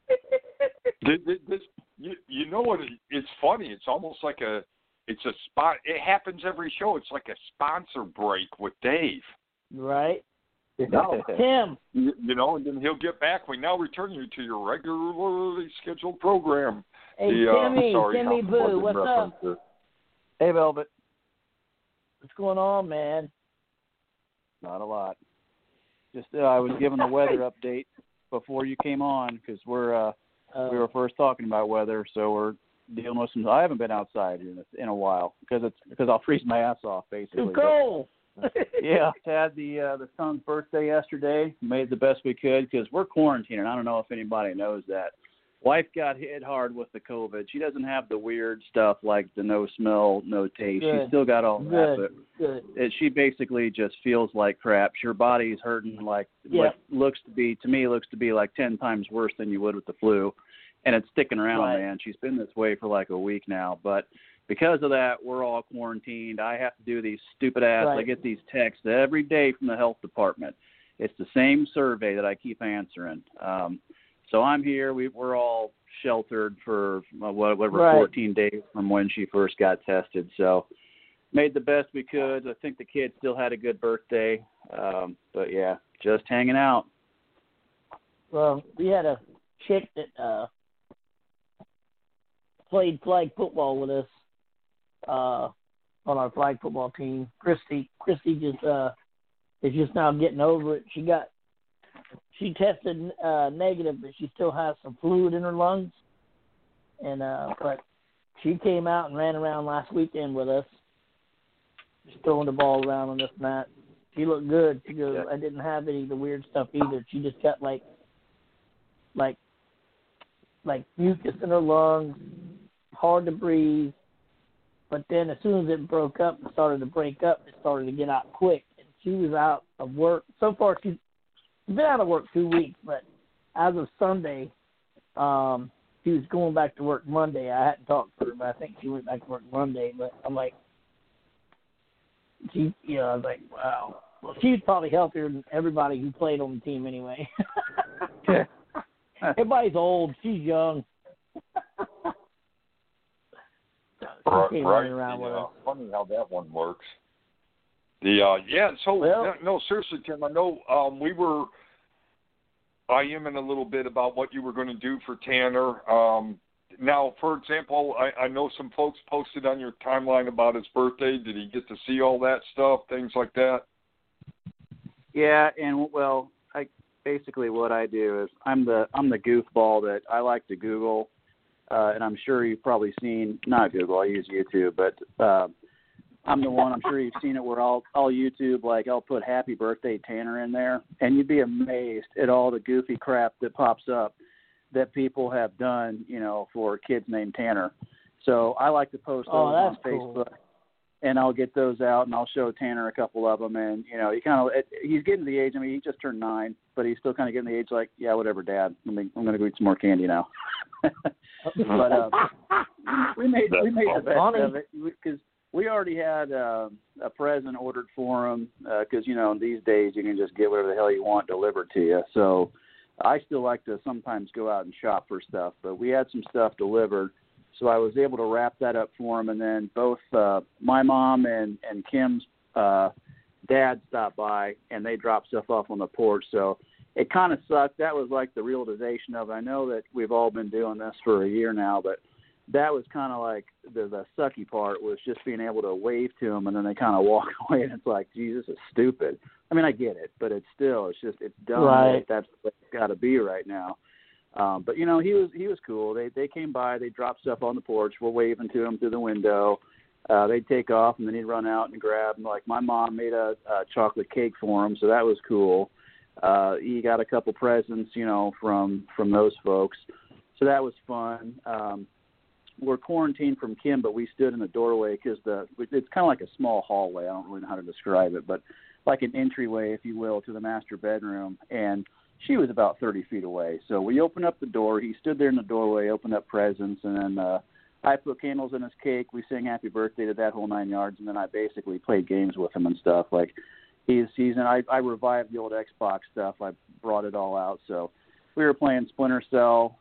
You know what? It's funny. It's almost like it's a spot. It happens every show. It's like a sponsor break with Dave.
Right.
No.
Tim.
And then he'll get back. We now return you to your regularly scheduled program.
Hey, Timmy Boo, what's up?
Hey, Velvet.
What's going on, man?
Not a lot. Just I was giving the weather update before you came on because we were first talking about weather, so we're dealing with some. I haven't been outside in a while because I'll freeze my ass off basically.
Too cold.
Yeah, had the son's birthday yesterday. Made the best we could because we're quarantining. I don't know if anybody knows that. Wife got hit hard with the COVID. She doesn't have the weird stuff like the no smell, no taste.
Good.
She's still got all that,
but
she basically just feels like crap. Her body's hurting like what looks to be like 10 times worse than you would with the flu, and it's sticking around, man. She's been this way for like a week now, but because of that, we're all quarantined. I have to do these stupid ass. I get these texts every day from the health department. It's the same survey that I keep answering. So I'm here. We're all sheltered for 14 days from when she first got tested. So made the best we could. I think the kid still had a good birthday. But, yeah, just hanging out.
Well, we had a chick that played flag football with us on our flag football team. Christy just is just now getting over it. She tested negative, but she still has some fluid in her lungs. And but she came out and ran around last weekend with us, just throwing the ball around on this mat. She looked good. She goes, I didn't have any of the weird stuff either. She just got like mucus in her lungs, hard to breathe. But then as soon as it broke up and started to break up, it started to get out quick. And she was out of work. So far, she's been out of work 2 weeks, but as of Sunday, she was going back to work Monday. I hadn't talked to her, but I think she went back to work Monday. But I'm like, I was like, wow. Well, she's probably healthier than everybody who played on the team anyway. Everybody's old. She's young.
Right. Funny how that one works. No, seriously, Tim, I know I am in a little bit about what you were going to do for Tanner. Now, for example, I know some folks posted on your timeline about his birthday. Did he get to see all that stuff, things like that?
Yeah, and basically what I do is I'm the goofball that I like to Google, and I'm sure you've probably seen, not Google, I use YouTube, but I'm the one, I'm sure you've seen it, where I'll YouTube, like I'll put happy birthday Tanner in there, and you'd be amazed at all the goofy crap that pops up that people have done, for kids named Tanner. So I like to post those on Facebook, and I'll get those out, and I'll show Tanner a couple of them, and, he's getting to the age, he just turned 9, but he's still kind of getting the age like, yeah, whatever, Dad, I'm going to go eat some more candy now. But we made the best of it, because we already had a present ordered for him, because, these days you can just get whatever the hell you want delivered to you. So I still like to sometimes go out and shop for stuff, but we had some stuff delivered. So I was able to wrap that up for him, and then both my mom and Kim's dad stopped by, and they dropped stuff off on the porch. So it kind of sucked. That was like the realization of it. I know that we've all been doing this for a year now, but that was kind of like the sucky part, was just being able to wave to them, and then they kind of walk away, and it's like, Jesus, it's stupid. I get it, but it's dumb. Right. That's what it's got to be right now. But he was cool. They came by, they dropped stuff on the porch. We're waving to him through the window. They'd take off, and then he'd run out and grab them. Like, my mom made a chocolate cake for him, so that was cool. He got a couple presents, from those folks. So that was fun. We're quarantined from Kim, but we stood in the doorway because it's kind of like a small hallway. I don't really know how to describe it, but like an entryway, if you will, to the master bedroom. And she was about 30 feet away. So we opened up the door. He stood there in the doorway, opened up presents, and then I put candles in his cake. We sang happy birthday to that whole 9 yards, and then I basically played games with him and stuff. Like, I revived the old Xbox stuff. I brought it all out. So we were playing Splinter Cell,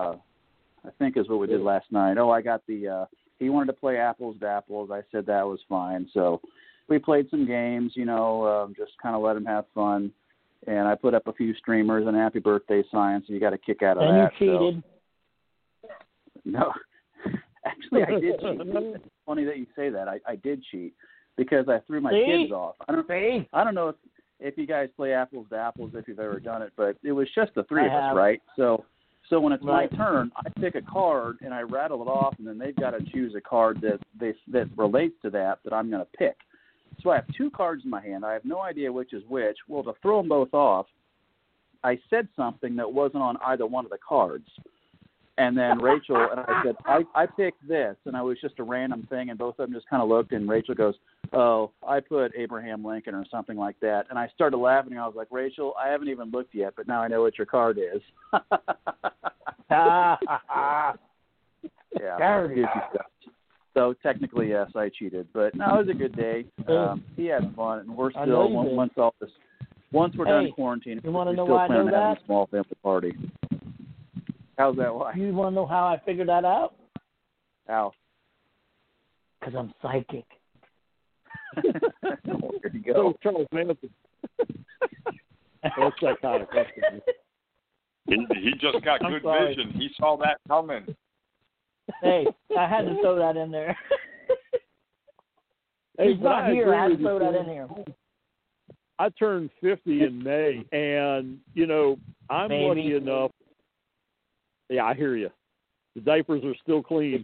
I think is what we did last night. I got he wanted to play Apples to Apples. I said that was fine. So we played some games, just kind of let him have fun. And I put up a few streamers and happy birthday signs, so you got a kick out of that.
And you cheated.
So. No. Actually, I did cheat. It's funny that you say that. I did cheat because I threw my kids off. I don't know if you guys play Apples to Apples, if you've ever done it, but it was just the three of us, right? So when it's my turn, I pick a card and I rattle it off, and then they've got to choose a card that relates to that I'm going to pick. So I have two cards in my hand. I have no idea which is which. Well, to throw them both off, I said something that wasn't on either one of the cards. And then Rachel, and I said, I picked this, and I was just a random thing, and both of them just kind of looked, and Rachel goes, oh, I put Abraham Lincoln or something like that. And I started laughing, and I was like, Rachel, I haven't even looked yet, but now I know what your card is. Yeah, goofy stuff. So technically, yes, I cheated, but no, it was a good day. He had fun, and we're still once we're done quarantining,
you want to know
still
why I know
planning on having a small family party. How's that? Why?
You want to know how I figured that out?
How?
Because I'm psychic.
There you go.
Charles Manson. That's psychotic.
He just got good vision. He saw that coming.
Hey, I had to throw that in there.
Hey,
He's not here. I had to throw that in here.
I turned 50 in May, and, I'm lucky enough. Yeah, I hear you. The diapers are still clean.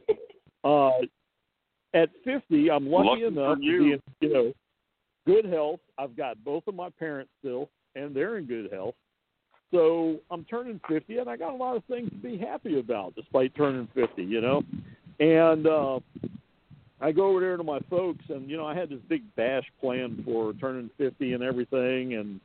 At 50, I'm lucky enough to be in, good health. I've got both of my parents still, and they're in good health. So I'm turning 50, and I got a lot of things to be happy about despite turning 50, And I go over there to my folks, and, I had this big bash planned for turning 50 and everything. And,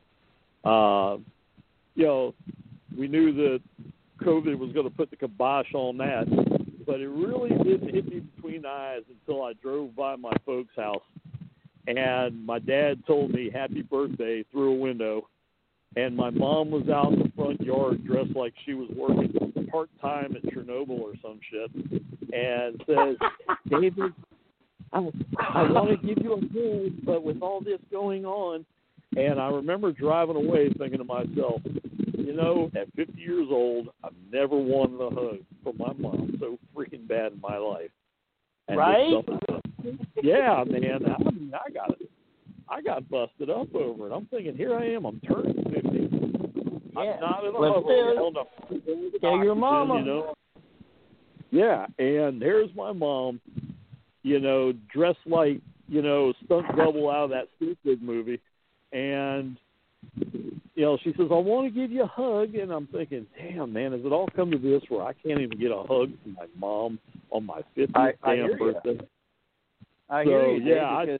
we knew that COVID was going to put the kibosh on that. But it really didn't hit me between the eyes until I drove by my folks' house. And my dad told me happy birthday through a window. And my mom was out in the front yard dressed like she was working part-time at Chernobyl or some shit. And says, David, I want to give you a hug, but with all this going on. And I remember driving away thinking to myself, at 50 years old, I've never wanted a hug from my mom so freaking bad in my life. And
right?
Yeah, man. I got busted up over it. I'm thinking, here I am. I'm turning 50.
Yeah.
I'm not in a hug.
Tell your mama.
Yeah, and there's my mom, dressed like, stunt double out of that Stupid movie. And she says, I want to give you a hug. And I'm thinking, damn, man, has it all come to this where I can't even get a hug from my mom on my 50th damn birthday?
I hear you.
Yeah,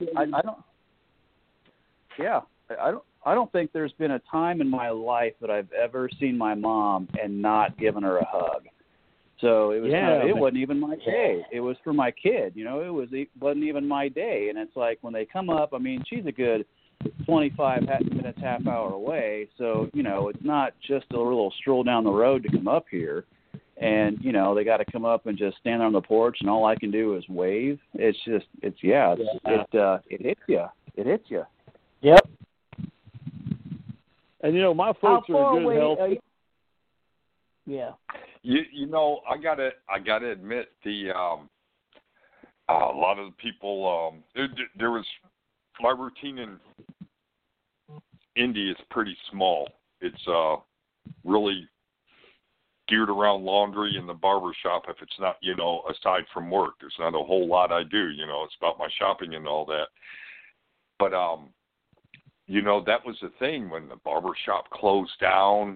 I don't think there's been a time in my life that I've ever seen my mom and not given her a hug. So it was it wasn't even my day. It was for my kid. It wasn't even my day. And it's like when they come up, I mean, she's a good 25 minutes, half hour away. So, it's not just a little stroll down the road to come up here. And, they got to come up and just stand on the porch, and all I can do is wave. It hits you. It hits you.
Yep.
And, my folks are in good health.
Yeah.
I gotta admit a lot of the people. There was my routine in Indy is pretty small. It's really geared around laundry and the barber shop. If it's not, aside from work, there's not a whole lot I do. It's about my shopping and all that. But that was the thing when the barber shop closed down.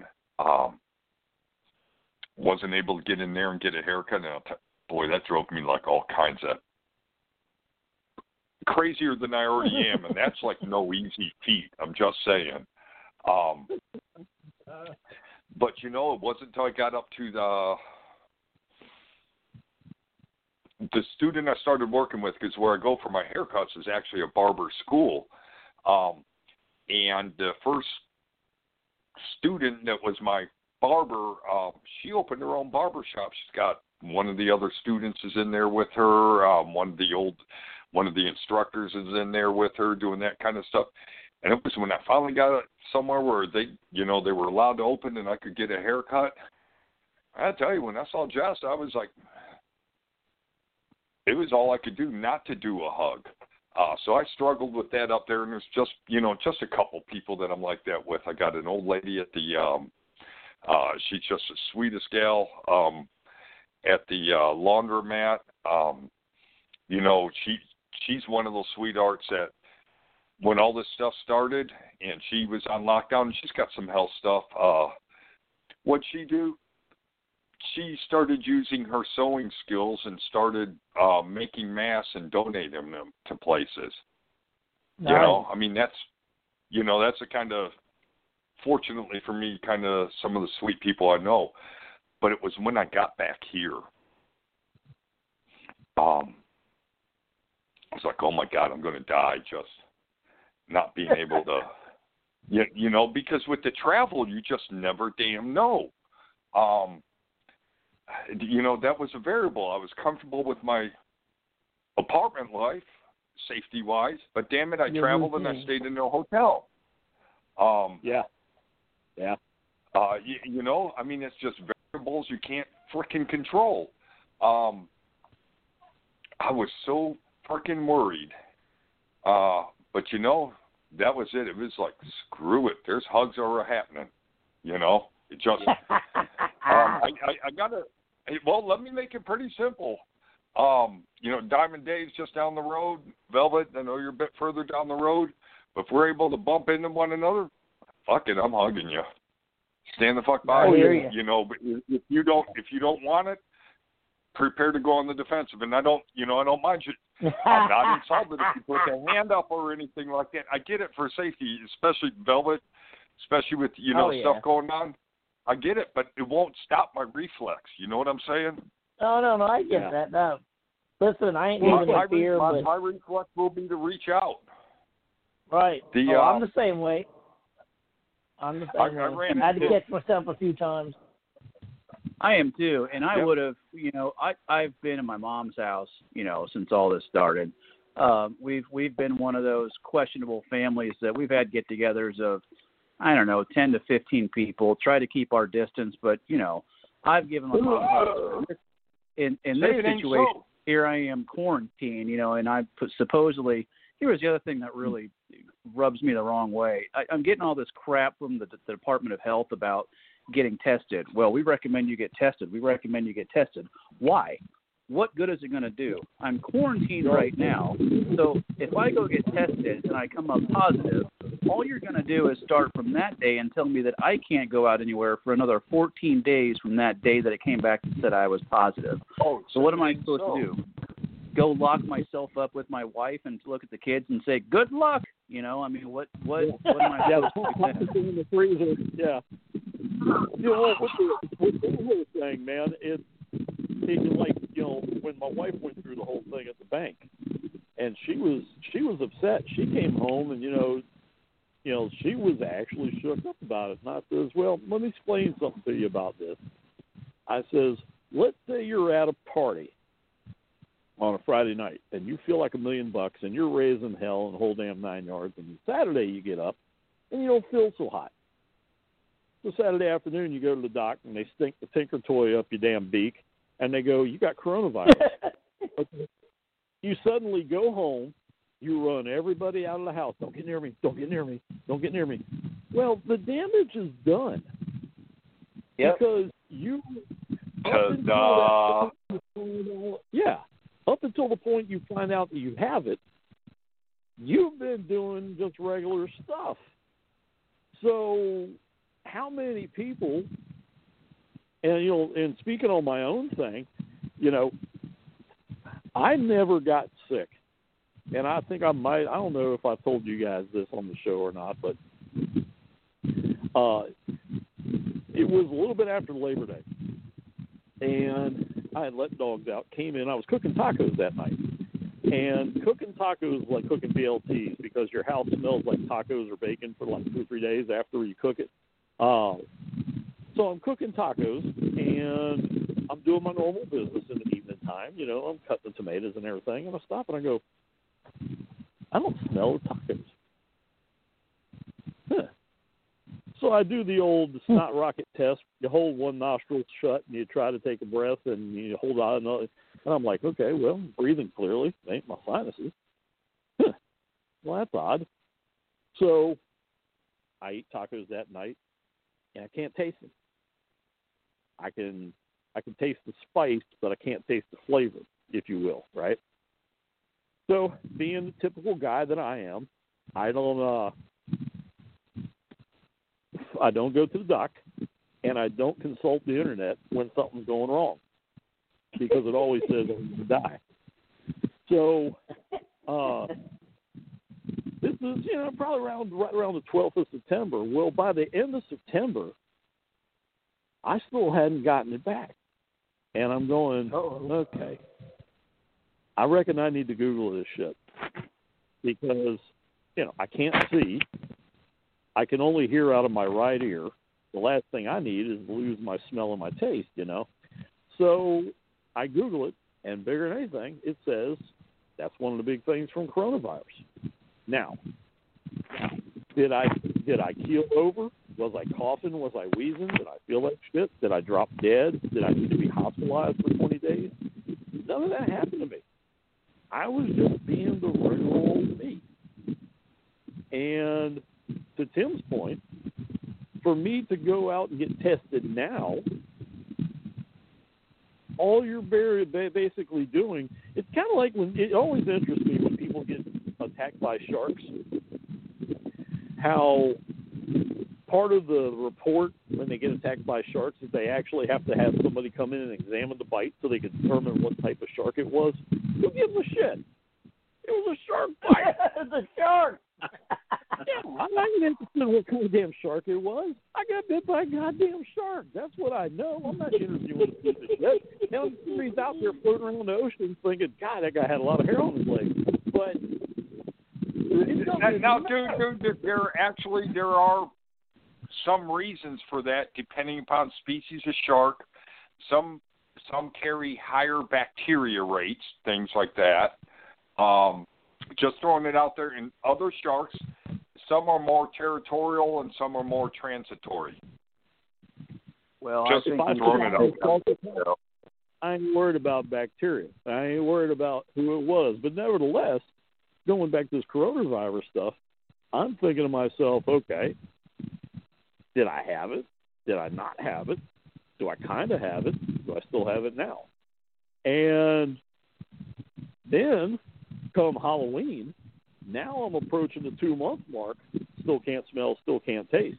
Wasn't able to get in there and get a haircut. And boy, that drove me like all kinds of crazier than I already am, and that's like no easy feat. I'm just saying. But it wasn't until I got up to the student I started working with, because where I go for my haircuts is actually a barber school, and the first student that was my barber, she opened her own barber shop. She's got one of the other students is in there with her. One of the instructors is in there with her doing that kind of stuff. And it was when I finally got somewhere where they were allowed to open and I could get a haircut. I tell you, when I saw Jess, I was like, it was all I could do not to do a hug. So I struggled with that up there, and there's just a couple people that I'm like that with. I got an old lady at the she's just the sweetest gal at the laundromat. She's one of those sweethearts that when all this stuff started and she was on lockdown, she's got some health stuff. What'd she do? She started using her sewing skills and started making masks and donating them to places.
Nice.
That's a kind of, fortunately for me, kind of some of the sweet people I know. But it was when I got back here, I was like, oh my God, I'm going to die just not being able to, because with the travel, you just never damn know. That was a variable. I was comfortable with my apartment life, safety-wise, but damn it, I traveled and I stayed in a hotel.
Yeah.
It's just variables you can't frickin' control. I was so freaking worried. But that was it. It was like, screw it. There's hugs are happening. It just. I gotta. Well, let me make it pretty simple. Diamond Dave's just down the road. Velvet, I know you're a bit further down the road, but if we're able to bump into one another, fuck it, I'm hugging you. Stand the fuck by.
I hear you.
But if you don't want it, prepare to go on the defensive. And I don't mind you. I'm not insulted if you put a hand up or anything like that. I get it for safety, especially Velvet, especially with stuff going on. I get it, but it won't stop my reflex. You know what I'm saying?
No, I get that. No. Listen, I ain't living in fear, but
my reflex will be to reach out.
Right. I'm the same way. I had to catch myself a few times.
I am too, and I would have, I've been in my mom's house, since all this started. We've been one of those questionable families that we've had get-togethers of, 10 to 15 people. Try to keep our distance, but I've given my mom in this situation. Here I am quarantined, and I supposedly. Here was the other thing that really rubs me the wrong way. I'm getting all this crap from the Department of Health about getting tested. Well, we recommend you get tested. Why? What good is it going to do? I'm quarantined right now, so if I go get tested and I come up positive, all you're going to do is start from that day and tell me that I can't go out anywhere for another 14 days from that day that it came back and said I was positive. So what am I supposed to do? Go lock myself up with my wife and look at the kids and say, good luck? What am I supposed to do?
In the freezer, yeah. With the whole thing, man, it's like, when my wife went through the whole thing at the bank, and she was upset. She came home and, she was actually shook up about it. And I says, well, let me explain something to you about this. I says, let's say you're at a party on a Friday night, and you feel like $1 million, and you're raising hell and the whole damn 9 yards, and Saturday you get up, and you don't feel so hot. So Saturday afternoon you go to the doc, and they stink the Tinker toy up your damn beak, and they go, you got coronavirus. Okay. You suddenly go home, you run everybody out of the house. Don't get near me. Don't get near me. Don't get near me. Well, the damage is done.
Yep.
Because you... Up until the point you find out that you have it, you've been doing just regular stuff. So how many people, and speaking on my own thing, I never got sick. And I think I don't know if I told you guys this on the show or not, but it was a little bit after Labor Day. And I had let dogs out, came in. I was cooking tacos that night. And cooking tacos is like cooking BLTs because your house smells like tacos or bacon for like 2 or 3 days after you cook it. So I'm cooking tacos, and I'm doing my normal business in the evening time. I'm cutting the tomatoes and everything. And I stop and I go, I don't smell the tacos. Huh. So I do the old snot rocket test. You hold one nostril shut and you try to take a breath and you hold out another. And I'm like, okay, well, I'm breathing clearly. It ain't my sinuses. Huh. Well, that's odd. So I eat tacos that night and I can't taste them. I can taste the spice, but I can't taste the flavor, if you will, right? So being the typical guy that I am, I don't go to the doc, and I don't consult the internet when something's going wrong because it always says I'm going to die. So this is, probably right around the 12th of September. Well, by the end of September, I still hadn't gotten it back. And I'm going, okay, I reckon I need to Google this shit because, I can't see. I can only hear out of my right ear. The last thing I need is to lose my smell and my taste, So I Google it, and bigger than anything, it says that's one of the big things from coronavirus. Now, did I keel over? Was I coughing? Was I wheezing? Did I feel like shit? Did I drop dead? Did I need to be hospitalized for 20 days? None of that happened to me. I was just being the regular old me. And to Tim's point, for me to go out and get tested now, all you're basically doing, it's kind of like when, it always interests me when people get attacked by sharks, how part of the report when they get attacked by sharks is they actually have to have somebody come in and examine the bite so they can determine what type of shark it was. Who gives a shit? It was a shark bite.
It's a shark.
Yeah, I'm not even interested in what kind of damn shark it was. I got bit by a goddamn shark. That's what I know. I'm not interviewing a piece of shit. Now, somebody's out there floating around the ocean thinking, God, that guy had a lot of hair on his leg. But
now, dude, there are some reasons for that, depending upon species of shark. Some carry higher bacteria rates, things like that. Just throwing it out there. In other sharks, some are more territorial and some are more transitory.
Well,
just throwing it out there.
I ain't worried about bacteria. I ain't worried about who it was. But nevertheless, going back to this coronavirus stuff, I'm thinking to myself, okay, did I have it? Did I not have it? Do I kind of have it? Do I still have it now? And then come Halloween, now I'm approaching the 2-month mark, still can't smell, still can't taste.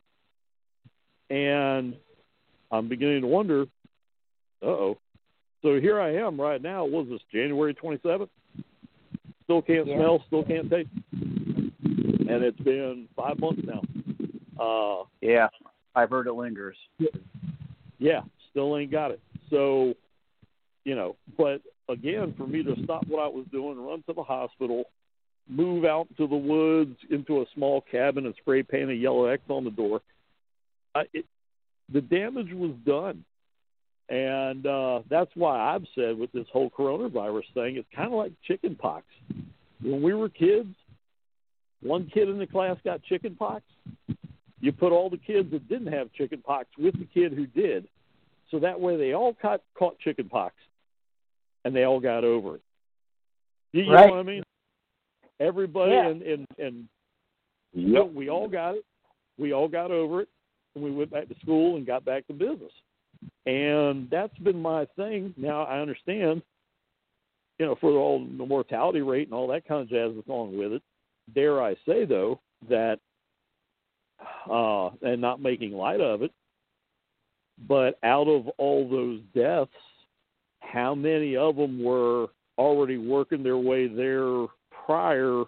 And I'm beginning to wonder, so here I am right now, what was this, January 27th? Still can't smell, still can't taste. And it's been 5 months now.
Yeah, I've heard it lingers.
Yeah, still ain't got it. So, but again, for me to stop what I was doing, run to the hospital, move out to the woods into a small cabin and spray paint a yellow X on the door, the damage was done. And that's why I've said with this whole coronavirus thing, it's kind of like chicken pox. When we were kids, one kid in the class got chicken pox. You put all the kids that didn't have chicken pox with the kid who did, so that way they all caught chicken pox, and they all got over it. You know what I mean? Everybody, and we all got it. We all got over it, and we went back to school and got back to business. And that's been my thing. Now I understand, for all the mortality rate and all that kind of jazz that's along with it. Dare I say, though, that, and not making light of it, but out of all those deaths, how many of them were already working their way there prior?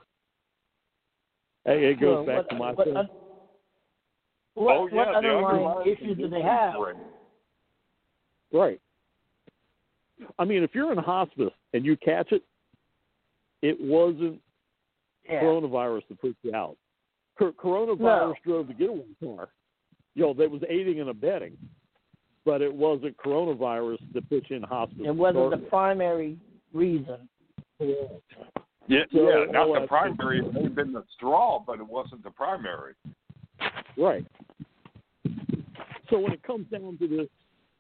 It goes back to my thing.
What underlying issues do they have?
Right. I mean, if you're in hospice and you catch it, it wasn't coronavirus that put you out. Coronavirus drove the getaway car. That was aiding and abetting, but it wasn't coronavirus that put you in hospice.
It wasn't the primary reason.
Not the primary. It may have been the straw, but it wasn't the primary.
Right. So when it comes down to this,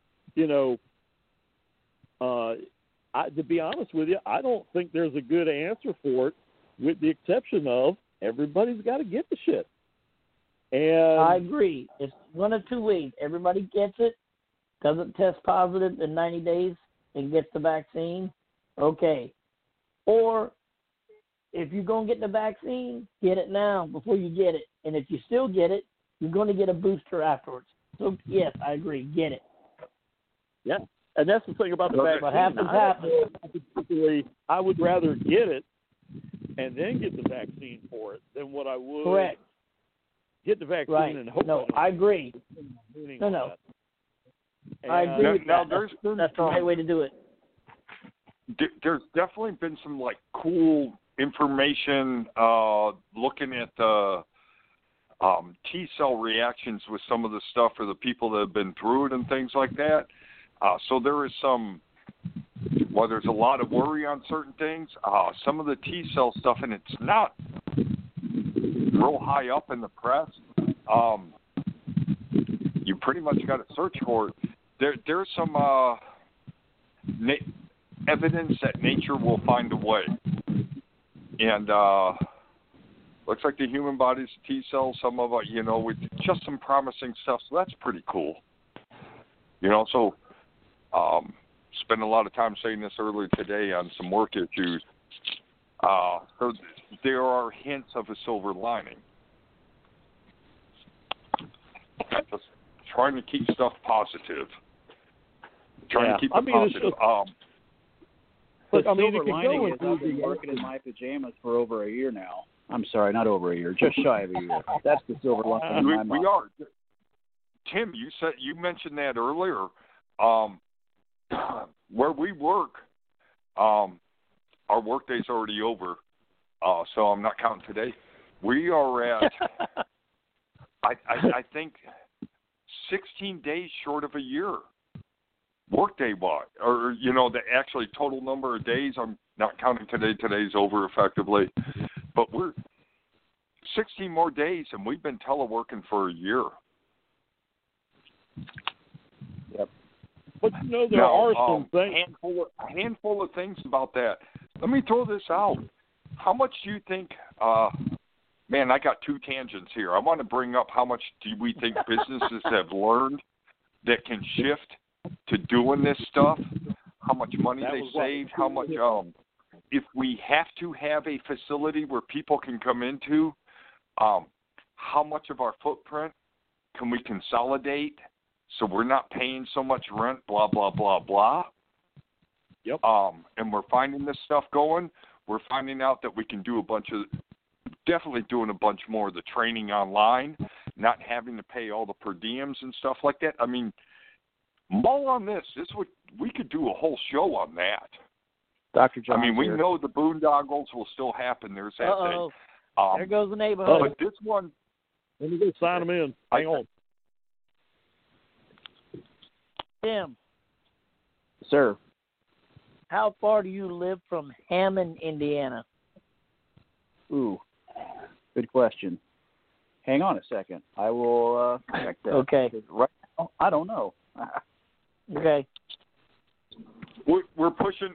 to be honest with you, I don't think there's a good answer for it, with the exception of everybody's got to get the shit. And
I agree. It's one of two ways. Everybody gets it, doesn't test positive in 90 days, and gets the vaccine. Okay. Or if you're going to get the vaccine, get it now before you get it. And if you still get it, you're going to get a booster afterwards. So, yes, I agree. Get it.
Yeah. And that's the thing about the vaccine.
What happens.
I would rather get it and then get the vaccine for it than what I would get the vaccine and hope.
No, I agree. No. I agree with that. That's the right way to do it.
There's definitely been some cool information looking at the T-cell reactions with some of the stuff for the people that have been through it and things like that. So there is while there's a lot of worry on certain things, some of the T-cell stuff, and it's not real high up in the press, you pretty much got to search for it. There's some evidence that nature will find a way. And looks like the human body's T cells, some of it, with just some promising stuff. So that's pretty cool. So spent a lot of time saying this earlier today on some work issues. So there are hints of a silver lining. Just trying to keep stuff positive. Trying to keep it positive.
The silver lining is I've been working in my pajamas for over a year now. I'm sorry, not over a year, just shy of a year. That's the silver lining in my mind.
We are. Tim, you mentioned that earlier. Where we work, our workday's already over, so I'm not counting today. We are at, I think, 16 days short of a year, workday-wise, or the actually total number of days. I'm not counting today. Today's over effectively, but we're 16 more days, and we've been teleworking for a year.
Yep.
But there are some things.
A handful of things about that. Let me throw this out. How much do you think? Man, I got two tangents here. I want to bring up how much do we think businesses have learned that can shift to doing this stuff? How much money they saved? How much? If we have to have a facility where people can come into, how much of our footprint can we consolidate so we're not paying so much rent? Blah blah blah blah.
Yep.
And we're finding this stuff going. We're finding out that we can do definitely doing a bunch more of the training online, not having to pay all the per diems and stuff like that. I mean, more on this. We could do a whole show on that.
Dr. John.
I mean, we know the boondoggles will still happen. There's that thing.
There goes the neighborhood.
But this one,
let me go sign them in. Hang on.
Tim.
Sir.
How far do you live from Hammond, Indiana?
Ooh, good question. Hang on a second. I will check that.
Okay.
Right now, I don't know.
Okay.
We're pushing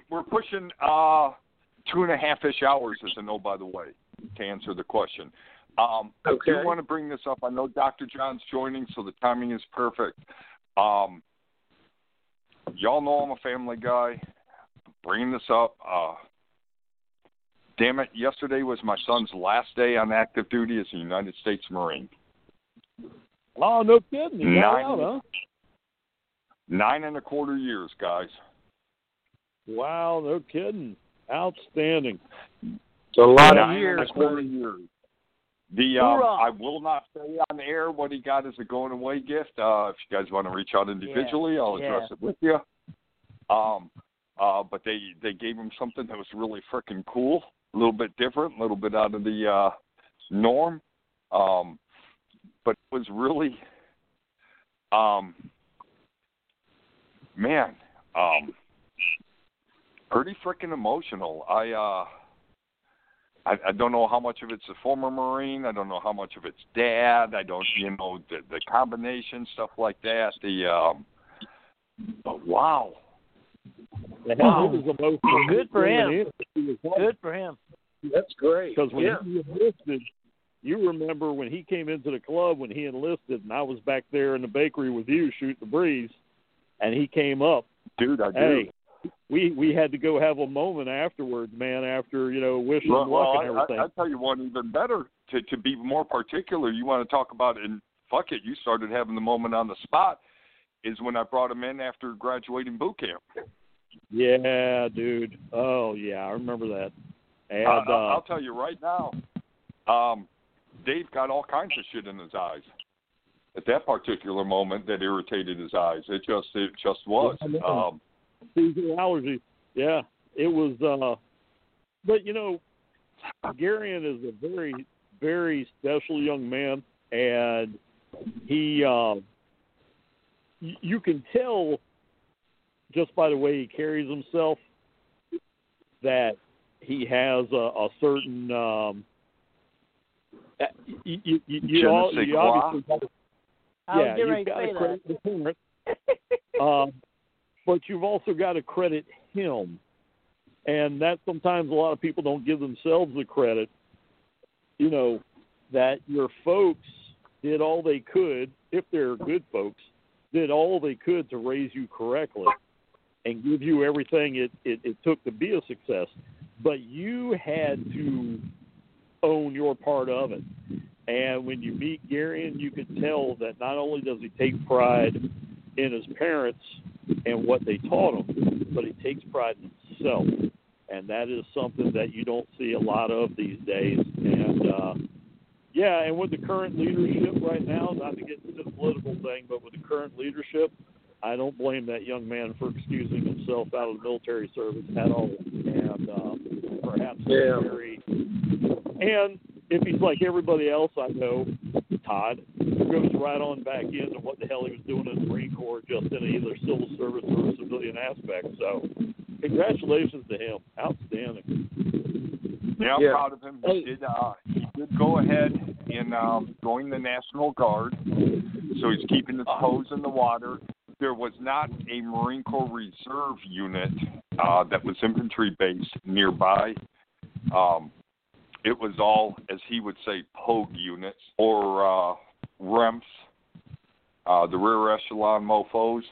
2.5-ish hours as a no, by the way, to answer the question. I do want to bring this up. I know Dr. John's joining, so the timing is perfect. Y'all know I'm a family guy. Bringing this up. Damn it, yesterday was my son's last day on active duty as a United States Marine.
Oh, no kidding. You got out, huh?
9.25 years, guys.
Wow, no kidding. Outstanding.
It's a lot of
9.25 years. I will not say on air what he got as a going away gift. If you guys want to reach out individually, I'll address it with you. But they gave him something that was really freaking cool, a little bit different, a little bit out of the norm. But it was really, pretty freaking emotional. I don't know how much of it's a former Marine. I don't know how much of it's dad. I don't, the combination, stuff like that. But wow.
Wow. It was emotional.
Good for him. Good for him.
That's great. Because when he enlisted, you remember when he came into the club when he enlisted, and I was back there in the bakery with you shooting the breeze, and he came up.
Dude, I do.
Hey, we had to go have a moment afterwards, man, after, wishing luck and everything.
I'll tell you one even better. To be more particular, you want to talk about, and fuck it, you started having the moment on the spot, is when I brought him in after graduating boot camp.
Yeah, dude. Oh, yeah, I remember that. And
I'll tell you right now, Dave got all kinds of shit in his eyes at that particular moment that irritated his eyes. It just was.
Seasonal allergies. Yeah, it was. But Garion is a very, very special young man, and he. You can tell just by the way he carries himself that he has a certain. You obviously. Yeah, you've got to credit the parent. But you've also got to credit him And that sometimes a lot of people don't give themselves the credit, that your folks did all they could, if they're good folks, did all they could to raise you correctly and give you everything it took to be a success. But you had to own your part of it. And when you meet Garion, you can tell that not only does he take pride in his parents and what they taught him, but he takes pride in himself. And that is something that you don't see a lot of these days. And, and with the current leadership right now, not to get into the political thing, but with the current leadership, I don't blame that young man for excusing himself out of the military service at all. And perhaps very... And if he's like everybody else I know, Todd, goes right on back into what the hell he was doing in the Marine Corps, just in either civil service or a civilian aspect. So, congratulations to him. Outstanding.
Yeah, I'm proud of him. He did go ahead and join the National Guard, so he's keeping his toes in the water. There was not a Marine Corps Reserve unit that was infantry-based nearby. It was all, as he would say, POG units or REMS, the rear echelon mofos.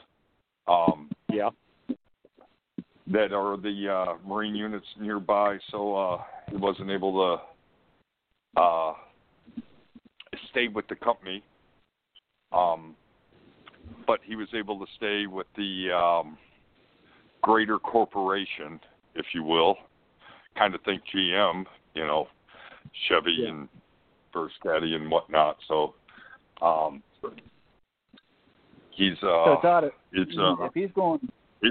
That are the Marine units nearby, so he wasn't able to stay with the company. But he was able to stay with the greater corporation, if you will. Kind of think GM, Chevy and First Caddy and whatnot. So he's
so Todd, if he's going.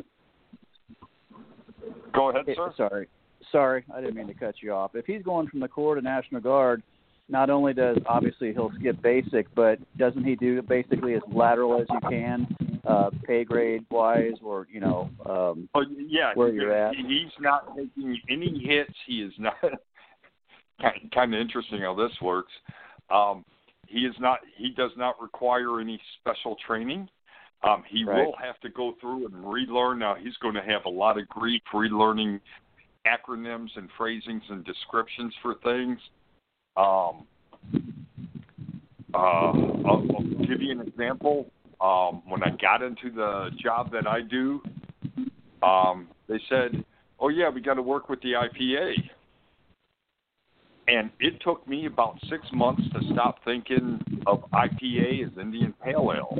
Go ahead, sir.
Sorry, I didn't mean to cut you off. If he's going from the Corps to National Guard, not only does obviously he'll skip basic, but doesn't he do basically as lateral as you can, pay grade wise, or where you're at?
He's not taking any hits. He is not. Kind of interesting how this works. He does not require any special training. He will have to go through and relearn. Now, he's going to have a lot of grief relearning acronyms and phrasings and descriptions for things. I'll give you an example. When I got into the job that I do, they said, oh, yeah, we got to work with the IPA. And it took me about 6 months to stop thinking of IPA as Indian Pale Ale.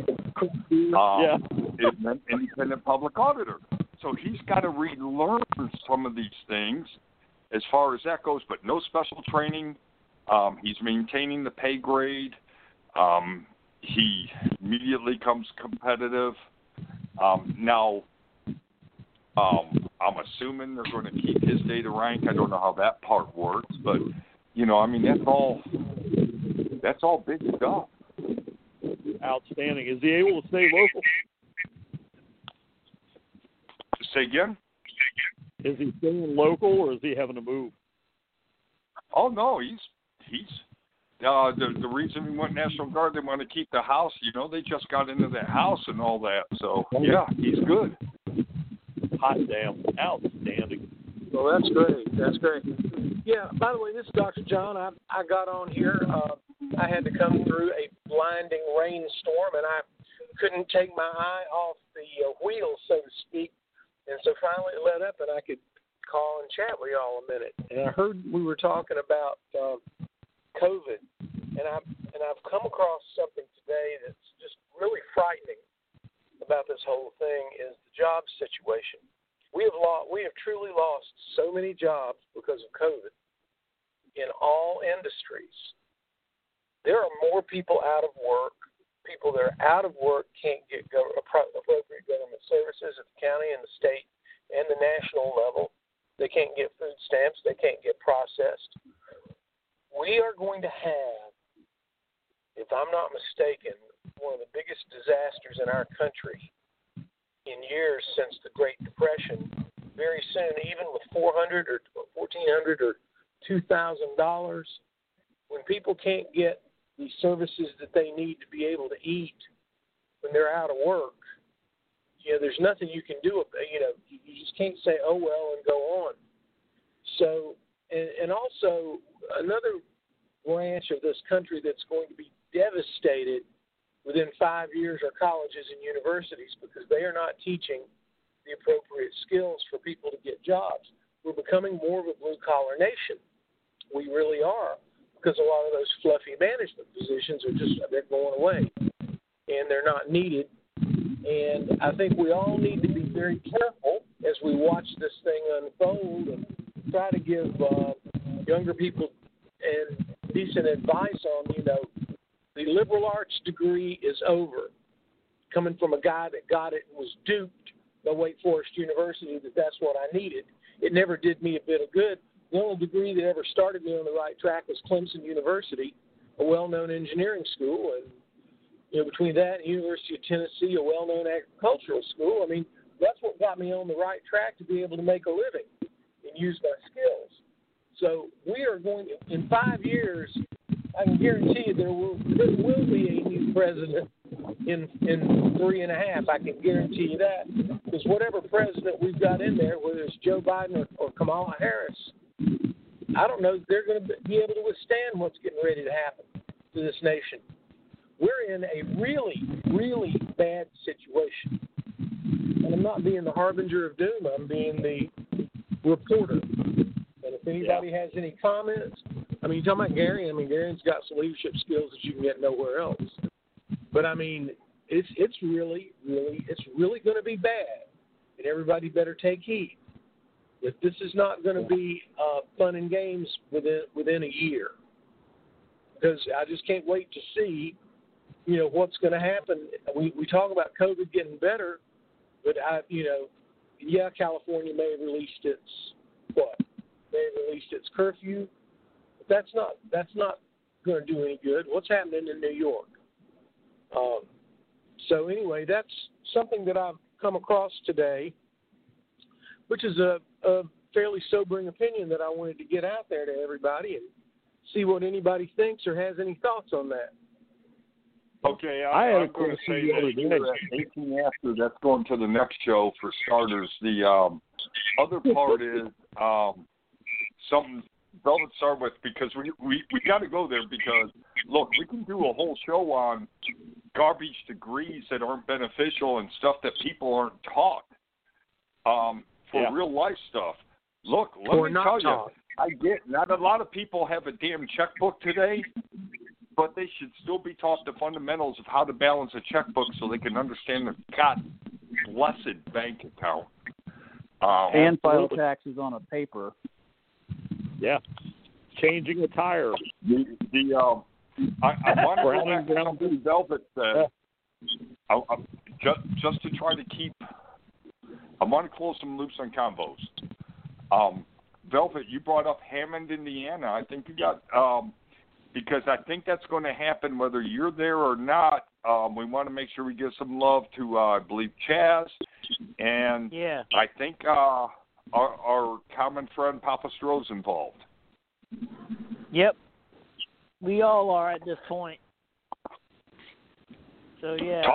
It meant independent public auditor. So he's got to relearn some of these things as far as that goes, but no special training. He's maintaining the pay grade. He immediately comes competitive. Now, I'm assuming they're going to keep his data rank. I don't know how that part works, but that's all big stuff.
Outstanding. Is he able to stay local?
Say again?
Is he staying local, or is he having to move?
Oh no, he's the reason we went National Guard. They want to keep the house. They just got into that house and all that. So yeah, he's good.
Hot damn, outstanding.
Well, that's great. That's great. Yeah, by the way, this is Dr. John. I got on here. I had to come through a blinding rainstorm, and I couldn't take my eye off the wheel, so to speak. And so finally it let up, and I could call and chat with y'all a minute. And I heard we were talking about COVID, and I've come across something today that's just really frightening about this whole thing is the job situation. We have truly lost so many jobs because of COVID in all industries. There are more people out of work. People that are out of work can't get appropriate government services at the county and the state and the national level. They can't get food stamps. They can't get processed. We are going to have, if I'm not mistaken, one of the biggest disasters in our country in years since the Great Depression. Very soon, even with $400 or $1,400 or $2,000, when people can't get the services that they need to be able to eat when they're out of work, there's nothing you can do. You just can't say, oh, well, and go on. So, and also another branch of this country that's going to be devastated within 5 years are colleges and universities, because they are not teaching the appropriate skills for people to get jobs. We're becoming more of a blue-collar nation. We really are, because a lot of those fluffy management positions they're going away, and they're not needed. And I think we all need to be very careful as we watch this thing unfold and try to give younger people and decent advice on, the liberal arts degree is over. Coming from a guy that got it and was duped by Wake Forest University that's what I needed. It never did me a bit of good. The only degree that ever started me on the right track was Clemson University, a well-known engineering school, and between that and University of Tennessee, a well-known agricultural school, that's what got me on the right track to be able to make a living and use my skills. So we are going to, in 5 years, I can guarantee you there will be a new president in 3.5. I can guarantee you that, because whatever president we've got in there, whether it's Joe Biden or Kamala Harris, I don't know if they're going to be able to withstand what's getting ready to happen to this nation. We're in a really, really bad situation. And I'm not being the harbinger of doom. I'm being the reporter. And if anybody has any comments, you're talking about Gary. Gary's got some leadership skills that you can get nowhere else. But, it's really, really, going to be bad. And everybody better take heed. That this is not going to be fun and games within a year. Because I just can't wait to see what's going to happen. We talk about COVID getting better, but California may have released its curfew. But that's not going to do any good. What's happening in New York? So anyway, that's something that I've come across today, which is a fairly sobering opinion that I wanted to get out there to everybody and see what anybody thinks or has any thoughts on that.
Okay, I'm going to say that here at 18 after, that's going to the next show for starters. The other part is something Velvet start with, because we got to go there, because, look, we can do a whole show on garbage degrees that aren't beneficial and stuff that people aren't taught for real life stuff. Look, let me tell you, I get not a lot of people have a damn checkbook today, but they should still be taught the fundamentals of how to balance a checkbook so they can understand the God blessed bank account.
And file taxes on a paper.
Yeah. Changing a tire.
I want to go back to Velvet said, just to try to keep, I want to close some loops on combos. Velvet, you brought up Hammond, Indiana. I think you got, because I think that's going to happen whether you're there or not. We want to make sure we give some love to, I believe, Chaz. And I think our common friend Papa Stroh's involved.
Yep. We all are at this point. So,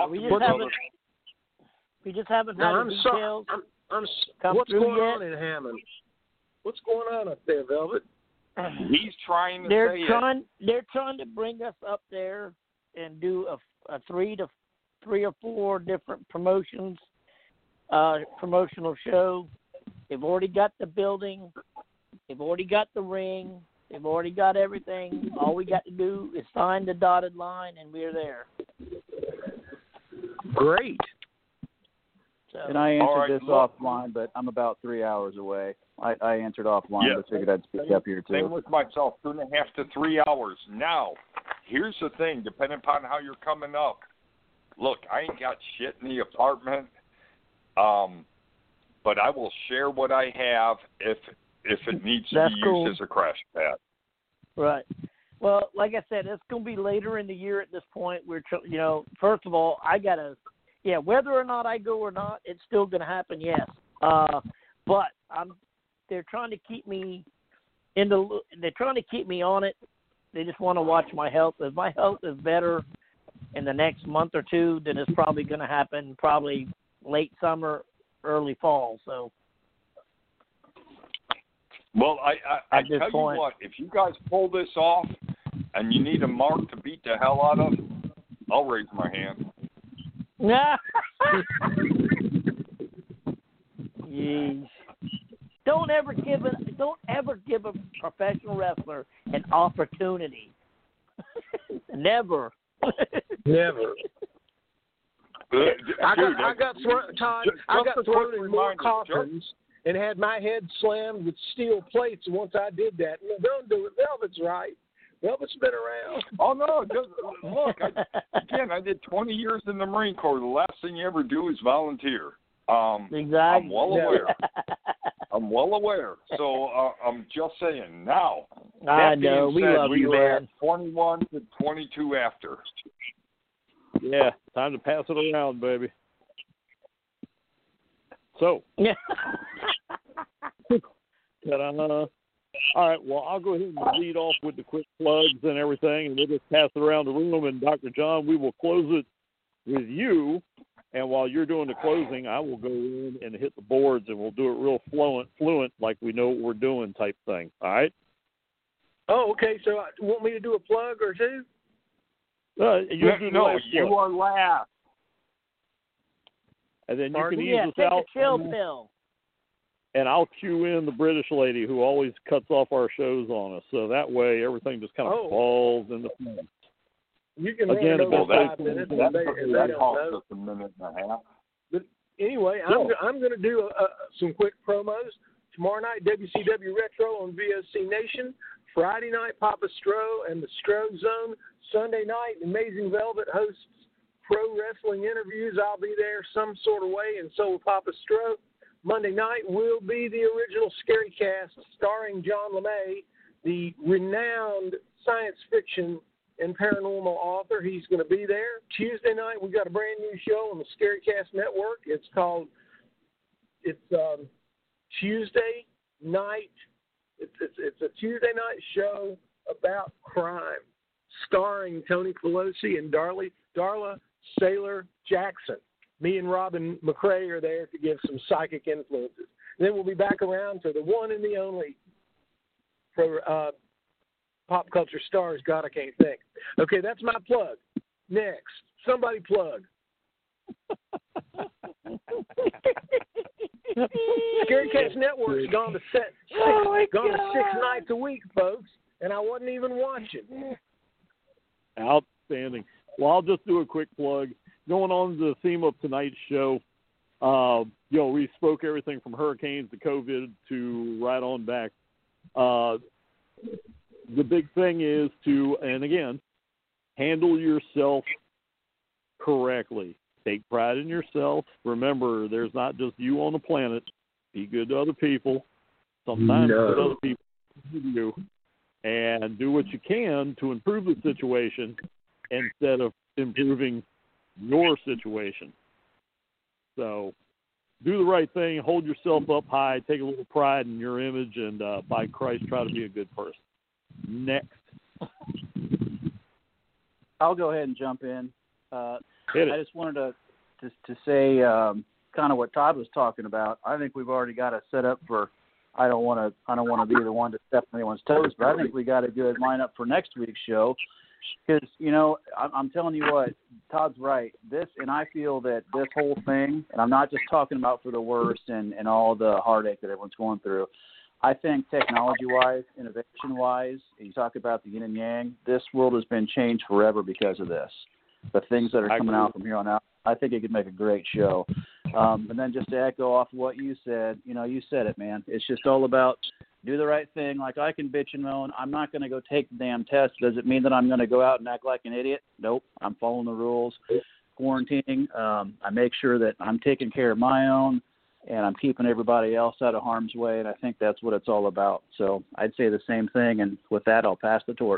we just haven't had the details come
what's
through
going
yet.
on in Hammond? What's going on up there, Velvet?
He's trying to
They're trying to bring us up there and do a 3 or 4 different promotional show. They've already got the building. They've already got the ring. They've already got everything. All we got to do is sign the dotted line, and we're there.
Great.
So,
and I answered this offline, but I'm about 3 hours away. I answered offline, but figured I'd speak up here, too.
Same with myself, 2.5 to 3 hours. Now, here's the thing, depending upon how you're coming up. Look, I ain't got shit in the apartment, but I will share what I have if it needs to be used as a crash pad.
Right. Well, like I said, it's going to be later in the year at this point. First of all, whether or not I go or not, it's still going to happen, yes. But they're trying to keep me they're trying to keep me on it. They just want to watch my health. If my health is better in the next month or two, then it's probably going to happen probably late summer, early fall. So
Well, I
At this
tell
point.
you what, if you guys pull this off and you need a mark to beat the hell out of, I'll raise my hand.
Yeesh. Don't ever give a professional wrestler an opportunity. Never.
Never. I got thrown in more coffins and had my head slammed with steel plates once I did that. No, don't do it. Velvet's right. Velvet's been around.
Oh, no. Look, I did 20 years in the Marine Corps. The last thing you ever do is volunteer.
Exactly.
I'm well aware. I'm well aware. So I'm just saying now.
I know. We love you,
were
man.
at 21 to 22 after.
Yeah, time to pass it around, baby. So, all right, well, I'll go ahead and lead off with the quick plugs and everything, and we'll just pass it around the room. And Dr. John, we will close it with you. And while you're doing the closing, I will go in and hit the boards, and we'll do it real fluent, like we know what we're doing type thing. All right?
Oh, okay. So you want me to do a plug or two?
You are last.
And then
Pardon?
you can ease
take
us out.
a chill pill.
And I'll cue in the British lady who always cuts off our shows on us. So that way everything just kind of falls into place.
You can
Again,
run it over 5 minutes.
That
don't
cost
know.
us a minute and a half.
But anyway, I'm going to do some quick promos. Tomorrow night, WCW Retro on VOC Nation. Friday night, Papa Stro and the Stro Zone. Sunday night, Amazing Velvet hosts pro wrestling interviews. I'll be there some sort of way, and so will Papa Stro. Monday night will be the original Scary Cast starring John LeMay, the renowned science fiction and paranormal author. He's going to be there. Tuesday night, we've got a brand new show on the Scary Cast Network. It's Tuesday night. It's a Tuesday night show about crime, starring Tony Pelosi and Darla Sailor Jackson. Me and Robin McRae are there to give some psychic influences. And then we'll be back around to the one and the only for pop culture stars. God, I can't think. Okay, that's my plug. Next, somebody plug. Scarycast Network's gone to 6 nights a week, folks, and I wasn't even watching.
Outstanding. Well, I'll just do a quick plug. Going on to the theme of tonight's show, we spoke everything from hurricanes to COVID to right on back. The big thing is to, and again, handle yourself correctly. Take pride in yourself. Remember, there's not just you on the planet. Be good to other people. Sometimes put other people to you. And do what you can to improve the situation instead of improving your situation. So do the right thing. Hold yourself up high. Take a little pride in your image. And by Christ, try to be a good person. Next.
I'll go ahead and jump in.
Hit it.
I just wanted to say kind of what Todd was talking about. I think we've already got it set up for. I don't want to be the one to step on anyone's toes, but I think we got a good lineup for next week's show. Because I'm telling you what, Todd's right. And I feel that this whole thing, and I'm not just talking about for the worst and all the heartache that everyone's going through. I think technology-wise, innovation-wise, you talk about the yin and yang. This world has been changed forever because of this. The things that are coming out from here on out, I think it could make a great show. And then just to echo off of what you said, you said it, man. It's just all about do the right thing. Like I can bitch and moan. I'm not going to go take the damn test. Does it mean that I'm going to go out and act like an idiot? Nope. I'm following the rules. Quarantining. I make sure that I'm taking care of my own, and I'm keeping everybody else out of harm's way, and I think that's what it's all about. So I'd say the same thing, and with that, I'll pass the torch.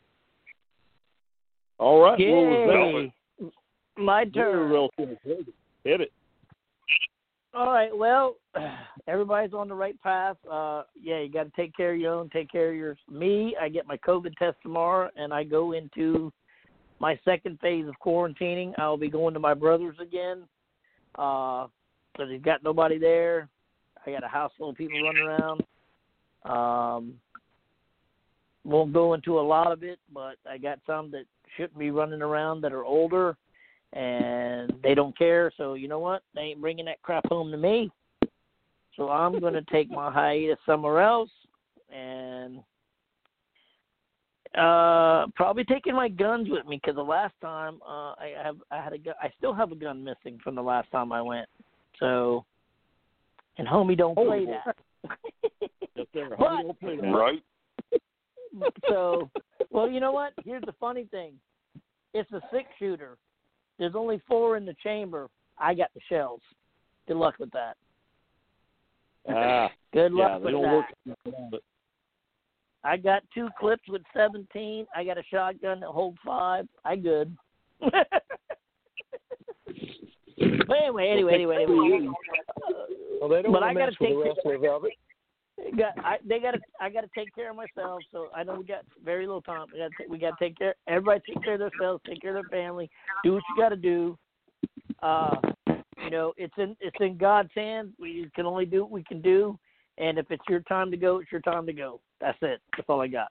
All right.
Yay. My turn.
Hit it.
All right. Well, everybody's on the right path. You got to take care of your own. Take care of yours. Me, I get my COVID test tomorrow, and I go into my second phase of quarantining. I'll be going to my brother's again because he's got nobody there. I got a house full of people running around. Won't go into a lot of it, but I got some that shouldn't be running around that are older, and they don't care. So you know what? They ain't bringing that crap home to me. So I'm going to take my hiatus somewhere else, and probably taking my guns with me, because the last time I had a gun. I still have a gun missing from the last time I went. So, and homie don't play that.
Yes, sir.
But-
Homie don't play that.
Right?
So, well, you know what? Here's the funny thing. It's a 6-shooter. There's only 4 in the chamber. I got the shells. Good luck with that. Good
Yeah,
luck
they
with
don't
that.
work. But
I got 2 clips with 17. I got a shotgun that holds 5. I good. But anyway.
Well, they don't
But
want
I
to
gotta
mess with
take
the wrestlers of it.
I got to take care of myself. So I know we got very little time. We got to take care. Everybody take care of themselves. Take care of their family. Do what you got to do. You know, it's in God's hands. We can only do what we can do. And if it's your time to go, it's your time to go. That's it. That's all I got.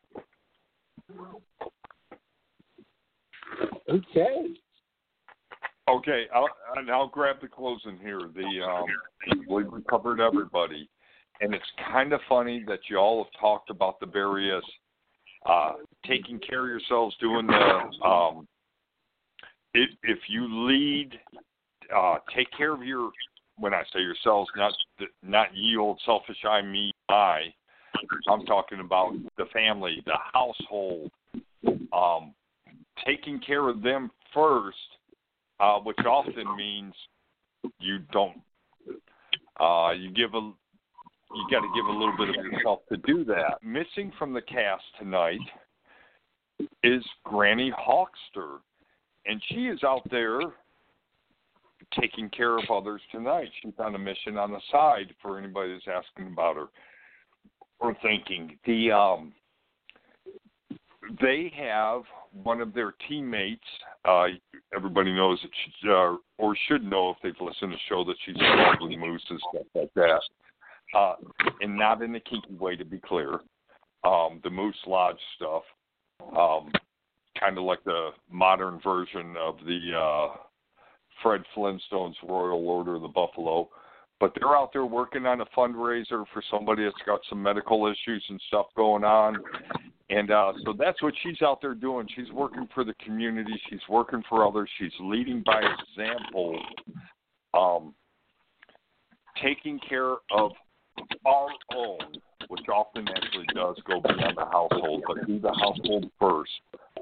Okay.
Okay, I'll grab the closing here. We covered everybody, and it's kind of funny that you all have talked about the various taking care of yourselves, doing the if you lead, take care of your. When I say yourselves, not ye old selfish I, me, I. I'm talking about the family, the household, taking care of them first. Which often means you don't. You got to give a little bit of yourself to do that. Missing from the cast tonight is Granny Hawkster, and she is out there taking care of others tonight. She's on a mission on the side for anybody that's asking about her or thinking. They have one of their teammates. Everybody knows that she's, or should know if they've listened to the show, that she's a lovely moose and stuff like that. And not in a kinky way, to be clear. The Moose Lodge stuff, kind of like the modern version of the Fred Flintstone's Royal Order of the Buffalo. But they're out there working on a fundraiser for somebody that's got some medical issues and stuff going on. And so that's what she's out there doing. She's working for the community. She's working for others. She's leading by example, taking care of our own, which often actually does go beyond the household, but do the household first.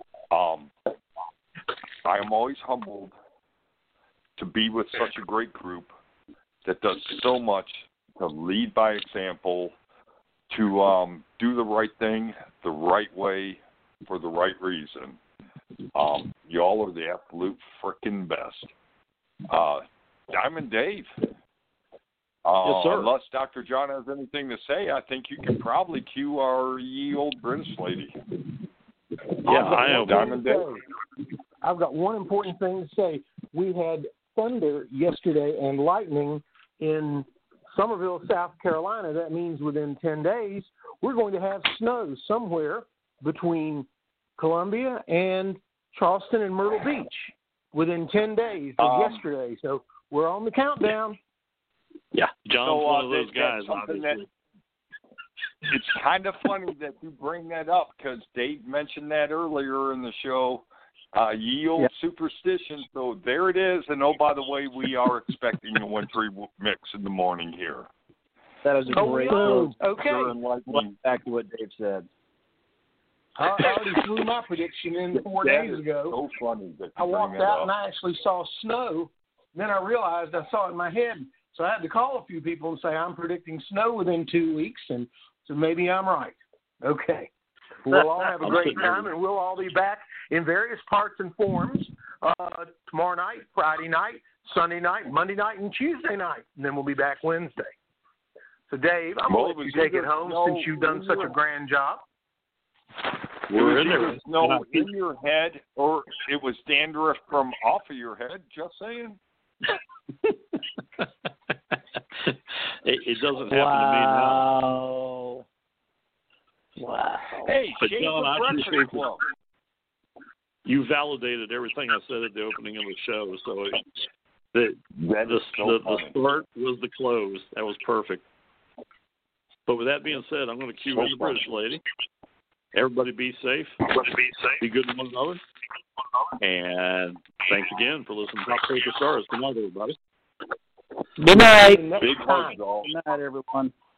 I am always humbled to be with such a great group that does so much to lead by example, to do the right thing the right way for the right reason. Y'all are the absolute frickin' best. Diamond Dave.
Yes, sir.
Unless Dr. John has anything to say, I think you can probably cue our ye old British lady.
Yeah, I am.
Diamond Dave.
I've got one important thing to say. We had thunder yesterday and lightning in Summerville, South Carolina. That means within 10 days, we're going to have snow somewhere between Columbia and Charleston and Myrtle Beach within 10 days of yesterday. So we're on the countdown.
Yeah, John's one of those guys,
that's something
obviously.
It's kind of funny that you bring that up, because Dave mentioned that earlier in the show, ye old superstition. So there it is. And oh, by the way, we are expecting a wintry mix in the morning here.
That is a great quote.
Okay.
Exactly what Dave said.
I already threw my prediction in 4 days ago.
So funny that you
I walked
bring that
out
up.
and I actually saw snow. Then I realized I saw it in my head. So I had to call a few people and say, I'm predicting snow within 2 weeks. And so maybe I'm right. Okay. We'll all have a great time, and we'll all be back in various parts and forms tomorrow night, Friday night, Sunday night, Monday night, and Tuesday night. And then we'll be back Wednesday. So, Dave, I'm going to let you take it home since you've done such a grand job.
We're in there.
No, in your head, or it was dandruff from off of your head, just saying.
It doesn't happen to me now.
Wow.
Hey,
But
Shane
John, I
from
appreciate
Breakfast Club.
you validated everything I said at the opening of the show. So the start was the close. That was perfect. But with that being said, I'm going to cue in the British lady. Everybody be safe. Be good to one another. And thanks again for listening to Top Paper Stars. Good night, everybody.
Good night.
Big hugs, all.
Good night, everyone.